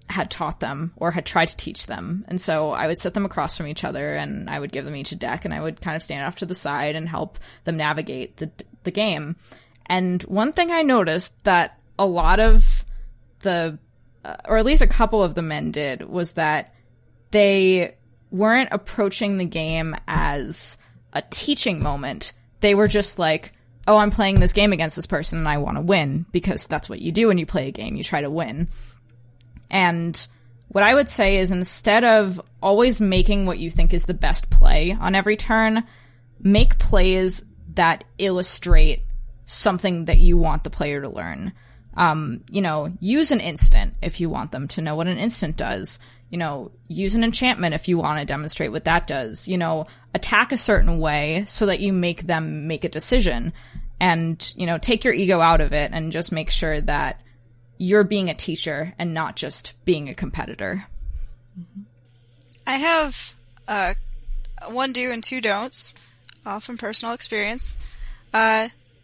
had taught them or had tried to teach them. And so I would sit them across from each other and I would give them each a deck and I would kind of stand off to the side and help them navigate the the game. And one thing I noticed that a lot of the, uh, or at least a couple of the men did, was that they weren't approaching the game as a teaching moment. They were just like, oh, I'm playing this game against this person and I want to win, because that's what you do when you play a game. You try to win. And what I would say is, instead of always making what you think is the best play on every turn, make plays that illustrate something that you want the player to learn. Um, you know, use an instant if you want them to know what an instant does. You know, use an enchantment if you want to demonstrate what that does. You know, attack a certain way so that you make them make a decision. And, you know, take your ego out of it and just make sure that you're being a teacher and not just being a competitor. I have uh, one do and two don'ts, all from personal experience. Uh,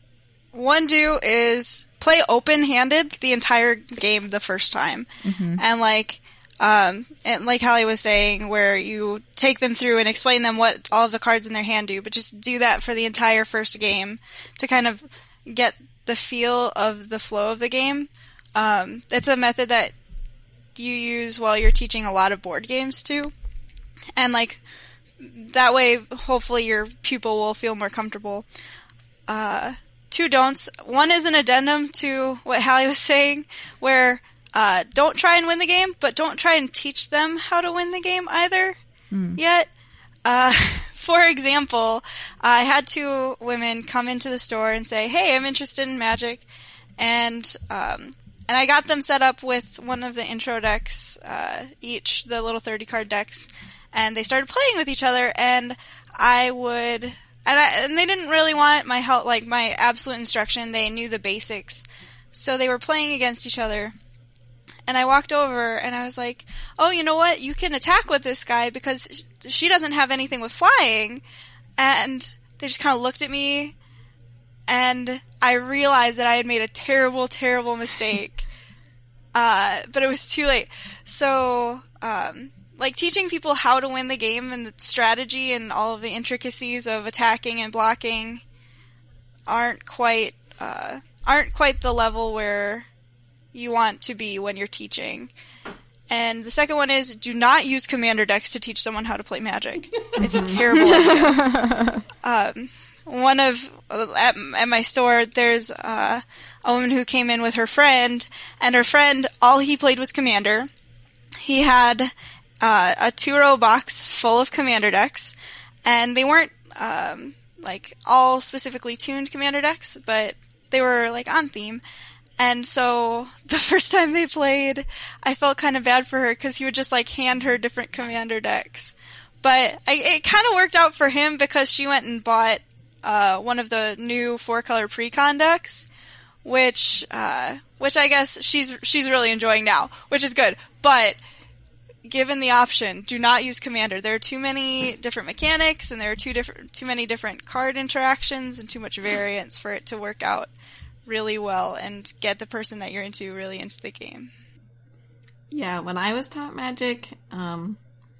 one do is play open-handed the entire game the first time. Mm-hmm. And, like, um, and like Hallie was saying, where you take them through and explain them what all of the cards in their hand do, but just do that for the entire first game to kind of get the feel of the flow of the game. Um, it's a method that you use while you're teaching a lot of board games too. And like, that way, hopefully your pupil will feel more comfortable. Uh, two don'ts. One is an addendum to what Hallie was saying, where uh, don't try and win the game, but don't try and teach them how to win the game either mm. yet. Uh, for example, I had two women come into the store and say, hey, I'm interested in Magic. And, um, and I got them set up with one of the intro decks, uh, each, the little thirty card decks. And they started playing with each other, and I would, and, I, and they didn't really want my help, like my absolute instruction. They knew the basics. So they were playing against each other. And I walked over and I was like, oh, you know what? You can attack with this guy because she doesn't have anything with flying. And they just kind of looked at me, and I realized that I had made a terrible, terrible mistake. Uh, but it was too late. So, um, like, teaching people how to win the game and the strategy and all of the intricacies of attacking and blocking aren't quite, uh, aren't quite the level where you want to be when you're teaching. And the second one is, do not use commander decks to teach someone how to play Magic. It's a terrible idea. Um, one of, at, at my store, there's uh, a woman who came in with her friend, and her friend, all he played was Commander. He had uh, a two-row box full of Commander decks, and they weren't, um, like, all specifically tuned Commander decks, but they were, like, on theme. And so, the first time they played, I felt kind of bad for her, because he would just, like, hand her different Commander decks. But I, it kind of worked out for him, because she went and bought uh, one of the new four-color Precon decks, which, uh, which I guess she's she's really enjoying now, which is good. But, given the option, do not use Commander. There are too many different mechanics, and there are too different, too many different card interactions, and too much variance for it to work out really well and get the person that you're into really into the game. Yeah, when I was taught Magic, um,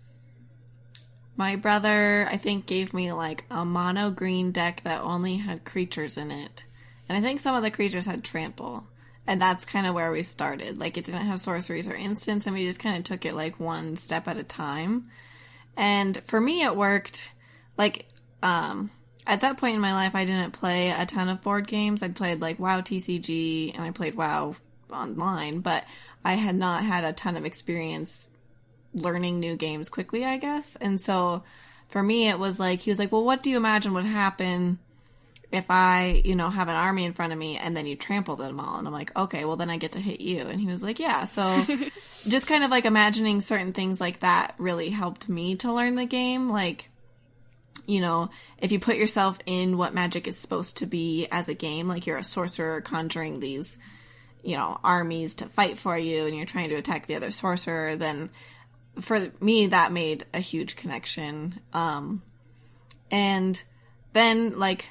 my brother, I think, gave me like a mono green deck that only had creatures in it. And I think some of the creatures had trample. And that's kind of where we started. Like, it didn't have sorceries or instants, and we just kind of took it like one step at a time. And for me, it worked. Like, um... at that point in my life, I didn't play a ton of board games. I'd played, like, WoW T C G, and I played WoW online, but I had not had a ton of experience learning new games quickly, I guess. And so, for me, it was like, he was like, well, what do you imagine would happen if I, you know, have an army in front of me, and then you trample them all? And I'm like, okay, well, then I get to hit you. And he was like, yeah. So, just kind of, like, imagining certain things like that really helped me to learn the game, like, you know, if you put yourself in what Magic is supposed to be as a game, like you're a sorcerer conjuring these, you know, armies to fight for you, and you're trying to attack the other sorcerer, then for me, that made a huge connection. Um, and then, like,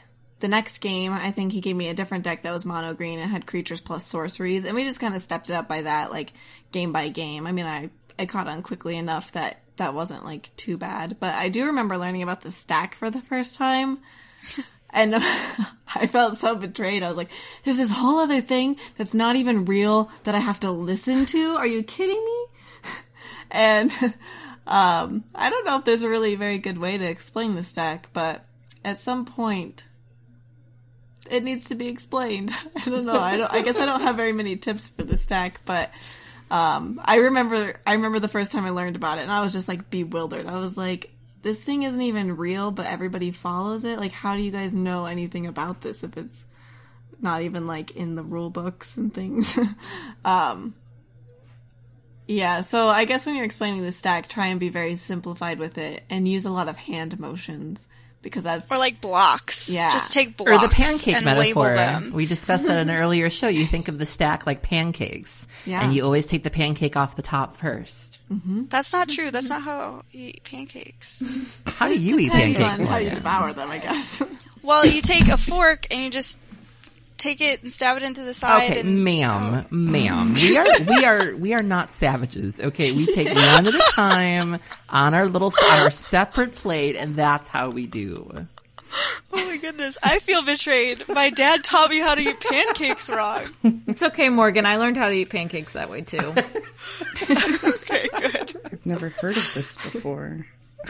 the next game, I think he gave me a different deck that was mono green and had creatures plus sorceries, and we just kind of stepped it up by that, like, game by game. I mean, I, I caught on quickly enough that that wasn't, like, too bad. But I do remember learning about the stack for the first time, and I felt so betrayed. I was like, there's this whole other thing that's not even real that I have to listen to? Are you kidding me? And um, I don't know if there's a really very good way to explain the stack, but at some point it needs to be explained. I don't know. I don't. I guess I don't have very many tips for the stack, but um, I remember. I remember the first time I learned about it, and I was just like bewildered. I was like, "This thing isn't even real, but everybody follows it. Like, how do you guys know anything about this if it's not even like in the rule books and things?" um, yeah. So I guess when you're explaining the stack, try and be very simplified with it, and use a lot of hand motions. Because that's... Or like blocks. Yeah. Just take blocks or the pancake and metaphor. label them. We discussed that in an earlier show. You think of the stack like pancakes. Yeah. And you always take the pancake off the top first. Mm-hmm. That's not true. That's not how you eat pancakes. How do you eat Depends pancakes, on how you Morgan? devour them, I guess. Well, you take a fork and you just take it and stab it into the side. Okay, and, ma'am, oh. ma'am. We are we are we are not savages. Okay, we take one at a time on our little on our separate plate, and that's how we do. Oh my goodness, I feel betrayed. My dad taught me how to eat pancakes wrong. It's okay, Morgan. I learned how to eat pancakes that way, too. Okay, good. I've never heard of this before.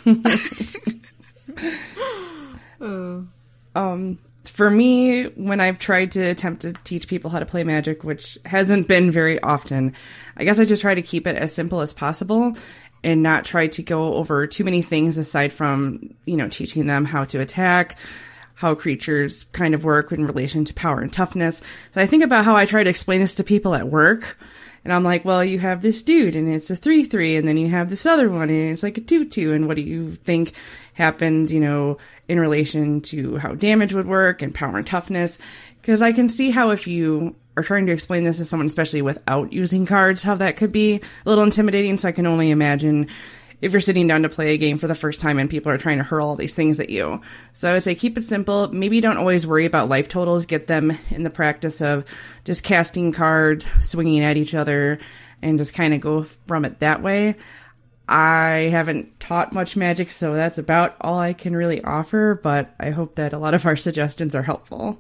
um, for me, when I've tried to attempt to teach people how to play Magic, which hasn't been very often, I guess I just try to keep it as simple as possible and not try to go over too many things aside from, you know, teaching them how to attack, how creatures kind of work in relation to power and toughness. So I think about how I try to explain this to people at work. And I'm like, well, you have this dude and it's a three three, and then you have this other one and it's like a two two. And what do you think happens, you know, in relation to how damage would work and power and toughness? Because I can see how if you are trying to explain this to someone, especially without using cards, how that could be a little intimidating. So I can only imagine if you're sitting down to play a game for the first time and people are trying to hurl all these things at you. So I would say keep it simple. Maybe don't always worry about life totals. Get them in the practice of just casting cards, swinging at each other, and just kind of go from it that way. I haven't taught much Magic, so that's about all I can really offer, but I hope that a lot of our suggestions are helpful.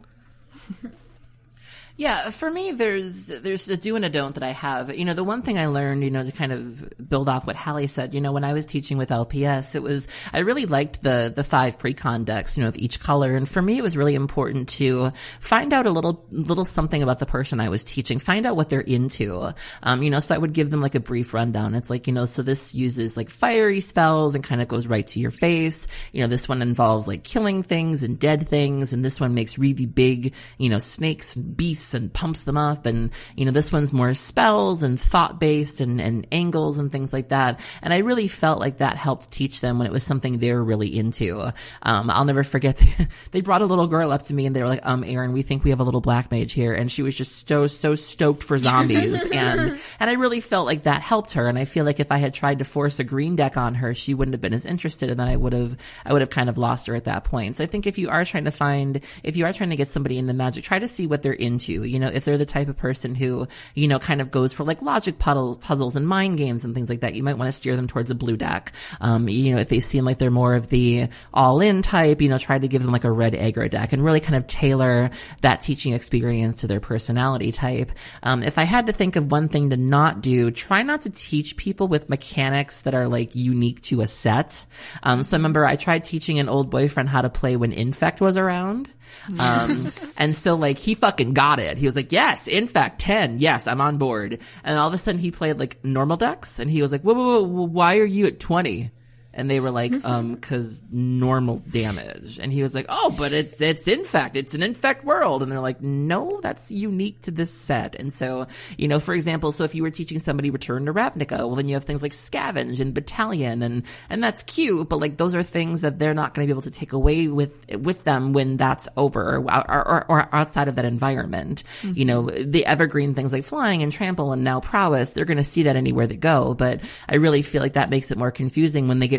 Yeah, for me, there's there's a do and a don't that I have. You know, the one thing I learned, you know, to kind of build off what Hallie said, you know, when I was teaching with L P S, it was, I really liked the the five pre-con decks, you know, of each color. And for me, it was really important to find out a little little something about the person I was teaching, find out what they're into. Um, you know, so I would give them like a brief rundown. It's like, you know, so this uses like fiery spells and kind of goes right to your face. You know, this one involves like killing things and dead things, and this one makes really big, you know, snakes and beasts and pumps them up, and you know this one's more spells and thought based and, and angles and things like that. And I really felt like that helped teach them when it was something they were really into. Um, I'll never forget they brought a little girl up to me and they were like, um, Aaron, we think we have a little black mage here, and she was just so so stoked for zombies, and and I really felt like that helped her. And I feel like if I had tried to force a green deck on her, she wouldn't have been as interested, and then I would have I would have kind of lost her at that point. So I think if you are trying to find if you are trying to get somebody into Magic, try to see what they're into. You know, if they're the type of person who, you know, kind of goes for like logic puddle, puzzles and mind games and things like that, you might want to steer them towards a blue deck. Um, you know, if they seem like they're more of the all-in type, you know, try to give them like a red aggro deck and really kind of tailor that teaching experience to their personality type. Um, if I had to think of one thing to not do, try not to teach people with mechanics that are like unique to a set. Um, so I remember I tried teaching an old boyfriend how to play when Infect was around. Um, and so like he fucking got it. He was like, yes, in fact, ten. Yes, I'm on board. And all of a sudden he played like normal decks and he was like, whoa, whoa, whoa, why are you at twenty? And they were like, um, cause normal damage. And he was like, oh, but it's, it's infect. It's an infect world. And they're like, no, that's unique to this set. And so, you know, for example, so if you were teaching somebody Return to Ravnica, well, then you have things like Scavenge and Battalion, and, and that's cute, but like those are things that they're not going to be able to take away with, with them when that's over, or, or, or outside of that environment. Mm-hmm. You know, the evergreen things like Flying and Trample and now Prowess, they're going to see that anywhere they go. But I really feel like that makes it more confusing when they get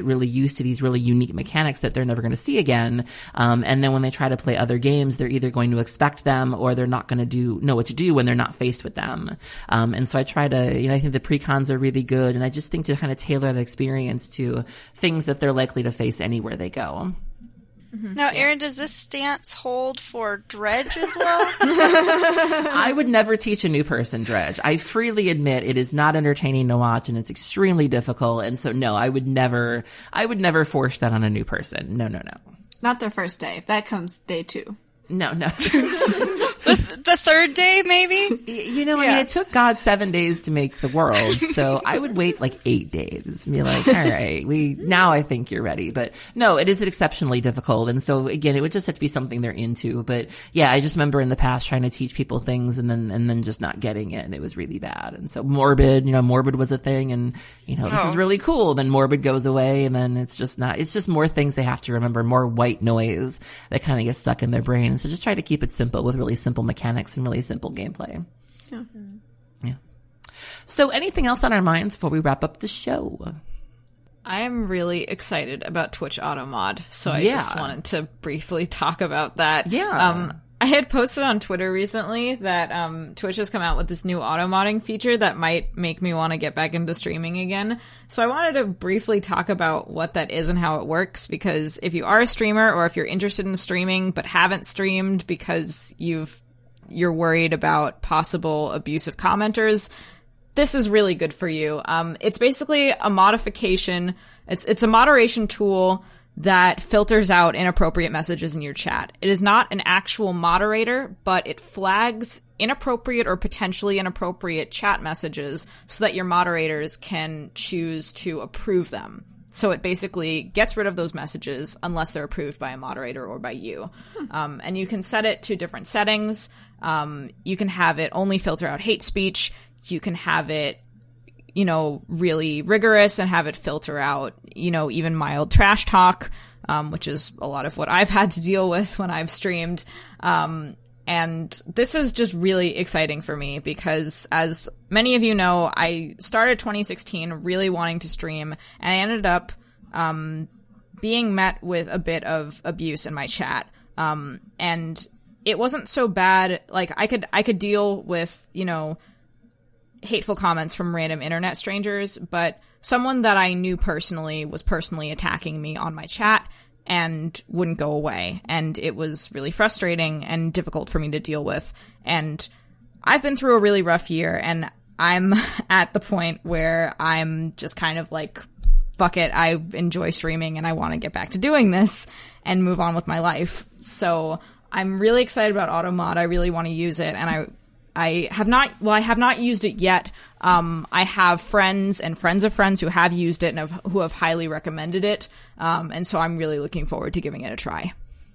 really used to these really unique mechanics that they're never going to see again. Um, and then when they try to play other games, they're either going to expect them or they're not going to do, know what to do when they're not faced with them. Um, and so I try to, you know, I think the pre-cons are really good. And I just think to kind of tailor the experience to things that they're likely to face anywhere they go. Now, Erin, does this stance hold for Dredge as well? I would never teach a new person Dredge. I freely admit it is not entertaining to watch and it's extremely difficult. And so, no, I would never, I would never force that on a new person. No, no, no. Not their first day. That comes day two. No, no. the, the third day, maybe? You know, I mean, it took God seven days to make the world, so I would wait like eight days. Be like, all right, we now I think you're ready. But no, it is exceptionally difficult, and so again, it would just have to be something they're into. But yeah, I just remember in the past trying to teach people things and then and then just not getting it, and it was really bad. And so Morbid, you know, Morbid was a thing, and you know, this oh. is really cool. Then Morbid goes away, and then it's just not. It's just more things they have to remember, more white noise that kind of gets stuck in their brain. And so just try to keep it simple with really simple mechanics and really simple gameplay. Yeah. Yeah. So anything else on our minds before we wrap up the show? I am really excited about Twitch Automod, so I Yeah. just wanted to briefly talk about that. Yeah. Um, I had posted on Twitter recently that um, Twitch has come out with this new auto-modding feature that might make me want to get back into streaming again. So I wanted to briefly talk about what that is and how it works, because if you are a streamer or if you're interested in streaming but haven't streamed because you've you're worried about possible abusive commenters, this is really good for you. Um, it's basically a modification. It's it's a moderation tool that filters out inappropriate messages in your chat. It is not an actual moderator, but it flags inappropriate or potentially inappropriate chat messages so that your moderators can choose to approve them. So it basically gets rid of those messages unless they're approved by a moderator or by you. Um, and you can set it to different settings. Um, you can have it only filter out hate speech. You can have it, you know, really rigorous and have it filter out, you know, even mild trash talk, um, which is a lot of what I've had to deal with when I've streamed. Um, and this is just really exciting for me because, as many of you know, I started twenty sixteen really wanting to stream, and I ended up um, being met with a bit of abuse in my chat. Um, and it wasn't so bad. Like, I could I could deal with, you know, hateful comments from random internet strangers, but someone that I knew personally was personally attacking me on my chat and wouldn't go away. And it was really frustrating and difficult for me to deal with. And I've been through a really rough year, and I'm at the point where I'm just kind of like, fuck it, I enjoy streaming and I want to get back to doing this and move on with my life. So I'm really excited about AutoMod. I really want to use it, and I I have not, well, I have not used it yet. Um, I have friends and friends of friends who have used it and have, who have highly recommended it. Um, and so I'm really looking forward to giving it a try.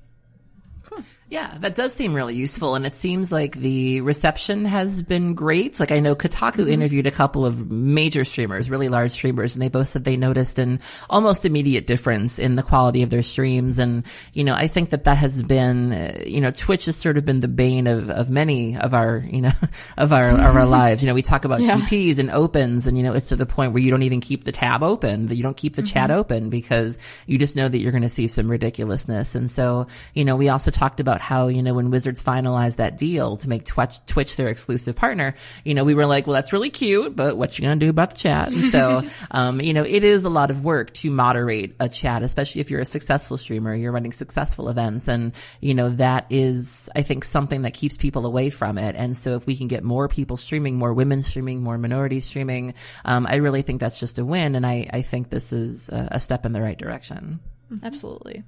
Cool. Yeah, that does seem really useful, and it seems like the reception has been great. Like, I know Kotaku mm-hmm. interviewed a couple of major streamers, really large streamers, and they both said they noticed an almost immediate difference in the quality of their streams. And, you know, I think that that has been, uh, you know, Twitch has sort of been the bane of, of many of our, you know, of our, of our lives. You know, we talk about yeah. G Ps and opens, and, you know, it's to the point where you don't even keep the tab open, that you don't keep the mm-hmm. chat open because you just know that you're going to see some ridiculousness. And so, you know, we also talked about how, you know, when Wizards finalized that deal to make Twitch, Twitch their exclusive partner, you know, we were like, well, that's really cute, but what you gonna do about the chat? And so, um, you know, it is a lot of work to moderate a chat, especially if you're a successful streamer, you're running successful events. And, you know, that is, I think, something that keeps people away from it. And so if we can get more people streaming, more women streaming, more minorities streaming, um, I really think that's just a win. And I, I think this is a, a step in the right direction. Absolutely.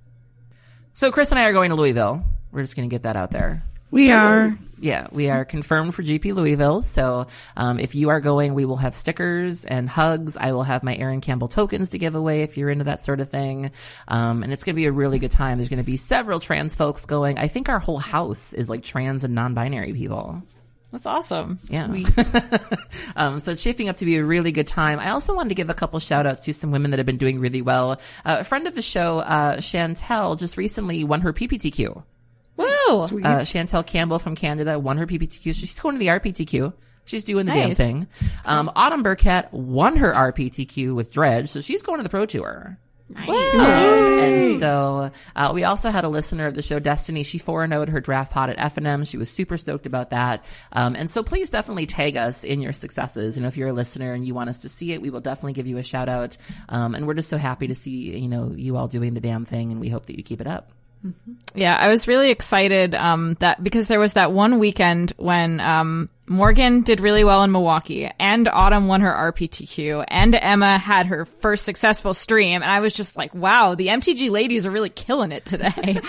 So Chris and I are going to Louisville. We're just going to get that out there. We are. Yeah, we are confirmed for G P Louisville. So um, if you are going, we will have stickers and hugs. I will have my Erin Campbell tokens to give away if you're into that sort of thing. Um, and it's going to be a really good time. There's going to be several trans folks going. I think our whole house is like trans and non-binary people. That's awesome. Yeah. Sweet. um, so it's shaping up to be a really good time. I also wanted to give a couple shout outs to some women that have been doing really well. Uh, a friend of the show, uh, Chantel, just recently won her P P T Q. Woo! Uh, Chantel Campbell from Canada won her P P T Q. She's going to the R P T Q. She's doing the Nice. damn thing. Um, Autumn Burkett won her R P T Q with Dredge, so she's going to the Pro Tour. Nice. Um, and so uh, we also had a listener of the show, Destiny. She four and oh'd her draft pod at F and M. She was super stoked about that. Um, and so please definitely tag us in your successes. You know, if you're a listener and you want us to see it, we will definitely give you a shout out. Um, and we're just so happy to see, you know, you all doing the damn thing, and we hope that you keep it up. Yeah, I was really excited um, that because there was that one weekend when um, Morgan did really well in Milwaukee, and Autumn won her R P T Q, and Emma had her first successful stream, and I was just like, wow, the M T G ladies are really killing it today.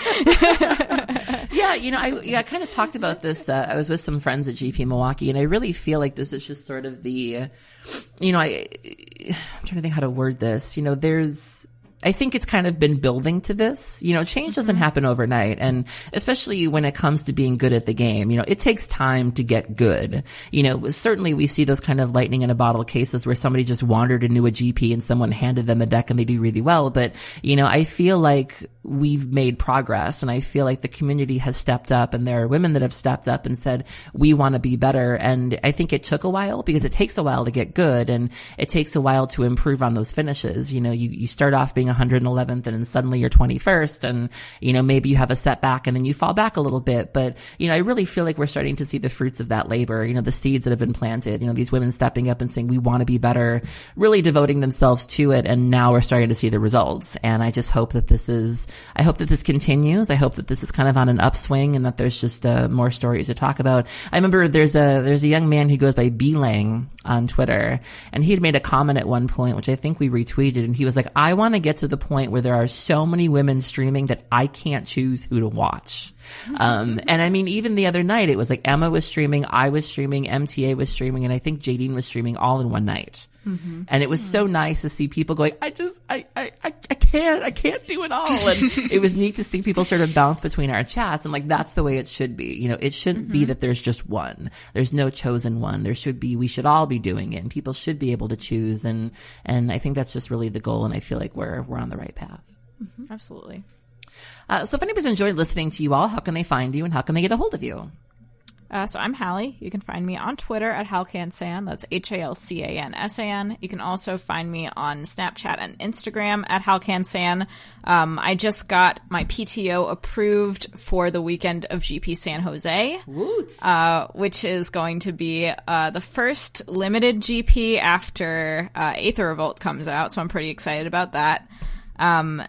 Yeah, you know, I yeah, I kind of talked about this. Uh, I was with some friends at G P Milwaukee, and I really feel like this is just sort of the, uh, you know, I, I'm trying to think how to word this. You know, there's, I think it's kind of been building to this. You know, change doesn't happen overnight, and especially when it comes to being good at the game, you know, it takes time to get good. You know, certainly we see those kind of lightning in a bottle cases where somebody just wandered into a G P and someone handed them a deck and they do really well. But, you know, I feel like we've made progress, and I feel like the community has stepped up, and there are women that have stepped up and said, we want to be better. And I think it took a while, because it takes a while to get good, and it takes a while to improve on those finishes. You know, you, you start off being one hundred eleventh and then suddenly you're twenty-first, and, you know, maybe you have a setback and then you fall back a little bit. But, you know, I really feel like we're starting to see the fruits of that labor, you know, the seeds that have been planted, you know, these women stepping up and saying, we want to be better, really devoting themselves to it. And now we're starting to see the results. And I just hope that this is, I hope that this continues. I hope that this is kind of on an upswing, and that there's just uh, more stories to talk about. I remember there's a, there's a young man who goes by B-Lang on Twitter, and he had made a comment at one point, which I think we retweeted, and he was like, I want to get to the point where there are so many women streaming that I can't choose who to watch. Um, and I mean, even the other night, it was like Emma was streaming, I was streaming, M T A was streaming, and I think Jadine was streaming all in one night. Mm-hmm. And it was so nice to see people going, I just, I, I, I, I can't, I can't do it all. And it was neat to see people sort of bounce between our chats. And like, that's the way it should be. You know, it shouldn't mm-hmm. be that there's just one. There's no chosen one. There should be, we should all be doing it, and people should be able to choose. And, and I think that's just really the goal. And I feel like we're, we're on the right path. Mm-hmm. Absolutely. Uh, so if anybody's enjoyed listening to you all, how can they find you and how can they get a hold of you? Uh, so I'm Hallie. You can find me on Twitter at HalCanSan. That's H A L C A N S A N. You can also find me on Snapchat and Instagram at HalCanSan. Um, I just got my P T O approved for the weekend of G P San Jose, uh, which is going to be uh, the first limited G P after uh, Aether Revolt comes out, so I'm pretty excited about that. Um,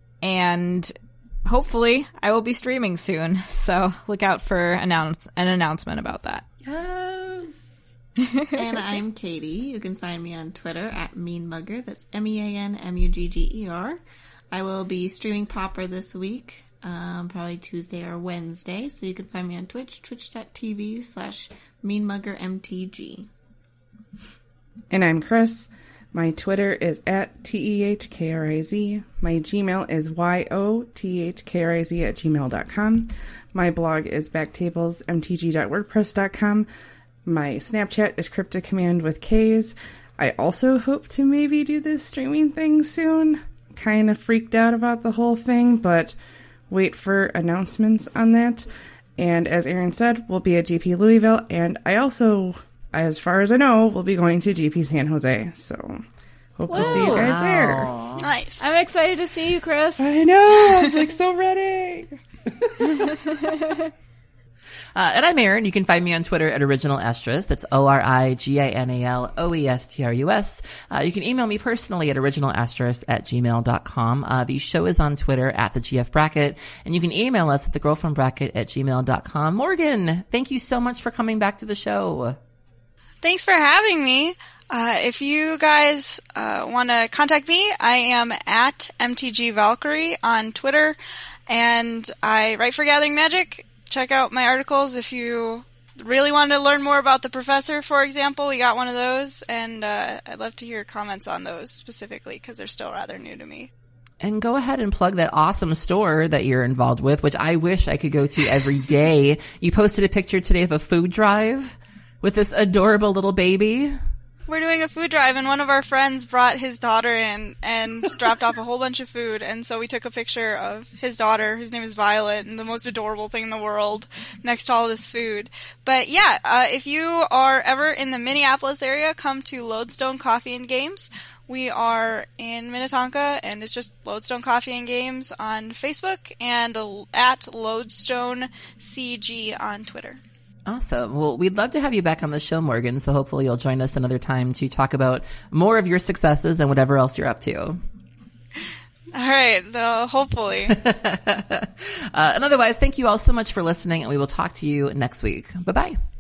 and hopefully I will be streaming soon, so look out for announce an announcement about that. Yes. And I'm Katie. You can find me on Twitter at MeanMugger. That's M E A N M U G G E R. I will be streaming Pauper this week, um, probably Tuesday or Wednesday, so you can find me on Twitch, twitch.tv slash MeanMuggerMTG. And I'm Chris. My Twitter is at T E H K R I Z. My Gmail is Y O T H K R I Z at gmail dot com. My blog is backtables m t g dot wordpress dot com. My Snapchat is CryptoCommand with K's. I also hope to maybe do this streaming thing soon. Kind of freaked out about the whole thing, but wait for announcements on that. And as Aaron said, we'll be at G P Louisville, and I also, as far as I know, will be going to G P San Jose. So hope Whoa. to see you guys there. Nice. I'm excited to see you, Chris. I know. I'm like so ready. Uh, and I'm Aaron. You can find me on Twitter at Original Estrus. That's O R I G I N A L O E S T R U S. Uh, you can email me personally at originalestrus at gmail dot com. Uh, the show is on Twitter at the G F Bracket. And you can email us at thegirlfriendbracket at gmail dot com. Morgan, thank you so much for coming back to the show. Thanks for having me. Uh, if you guys uh, want to contact me, I am at M T G Valkyrie on Twitter, and I write for Gathering Magic. Check out my articles if you really wanted to learn more about the professor, for example. We got one of those, and uh, I'd love to hear comments on those specifically because they're still rather new to me. And go ahead and plug that awesome store that you're involved with, which I wish I could go to every day. You posted a picture today of a food drive with this adorable little baby. We're doing a food drive, and one of our friends brought his daughter in and dropped off a whole bunch of food, and so we took a picture of his daughter, whose name is Violet, and the most adorable thing in the world, next to all this food. But yeah, uh, if you are ever in the Minneapolis area, come to Lodestone Coffee and Games. We are in Minnetonka, and it's just Lodestone Coffee and Games on Facebook, and at Lodestone C G on Twitter. Awesome. Well, we'd love to have you back on the show, Morgan, so hopefully you'll join us another time to talk about more of your successes and whatever else you're up to. All right, uh, hopefully. uh, and otherwise, thank you all so much for listening, and we will talk to you next week. Bye-bye.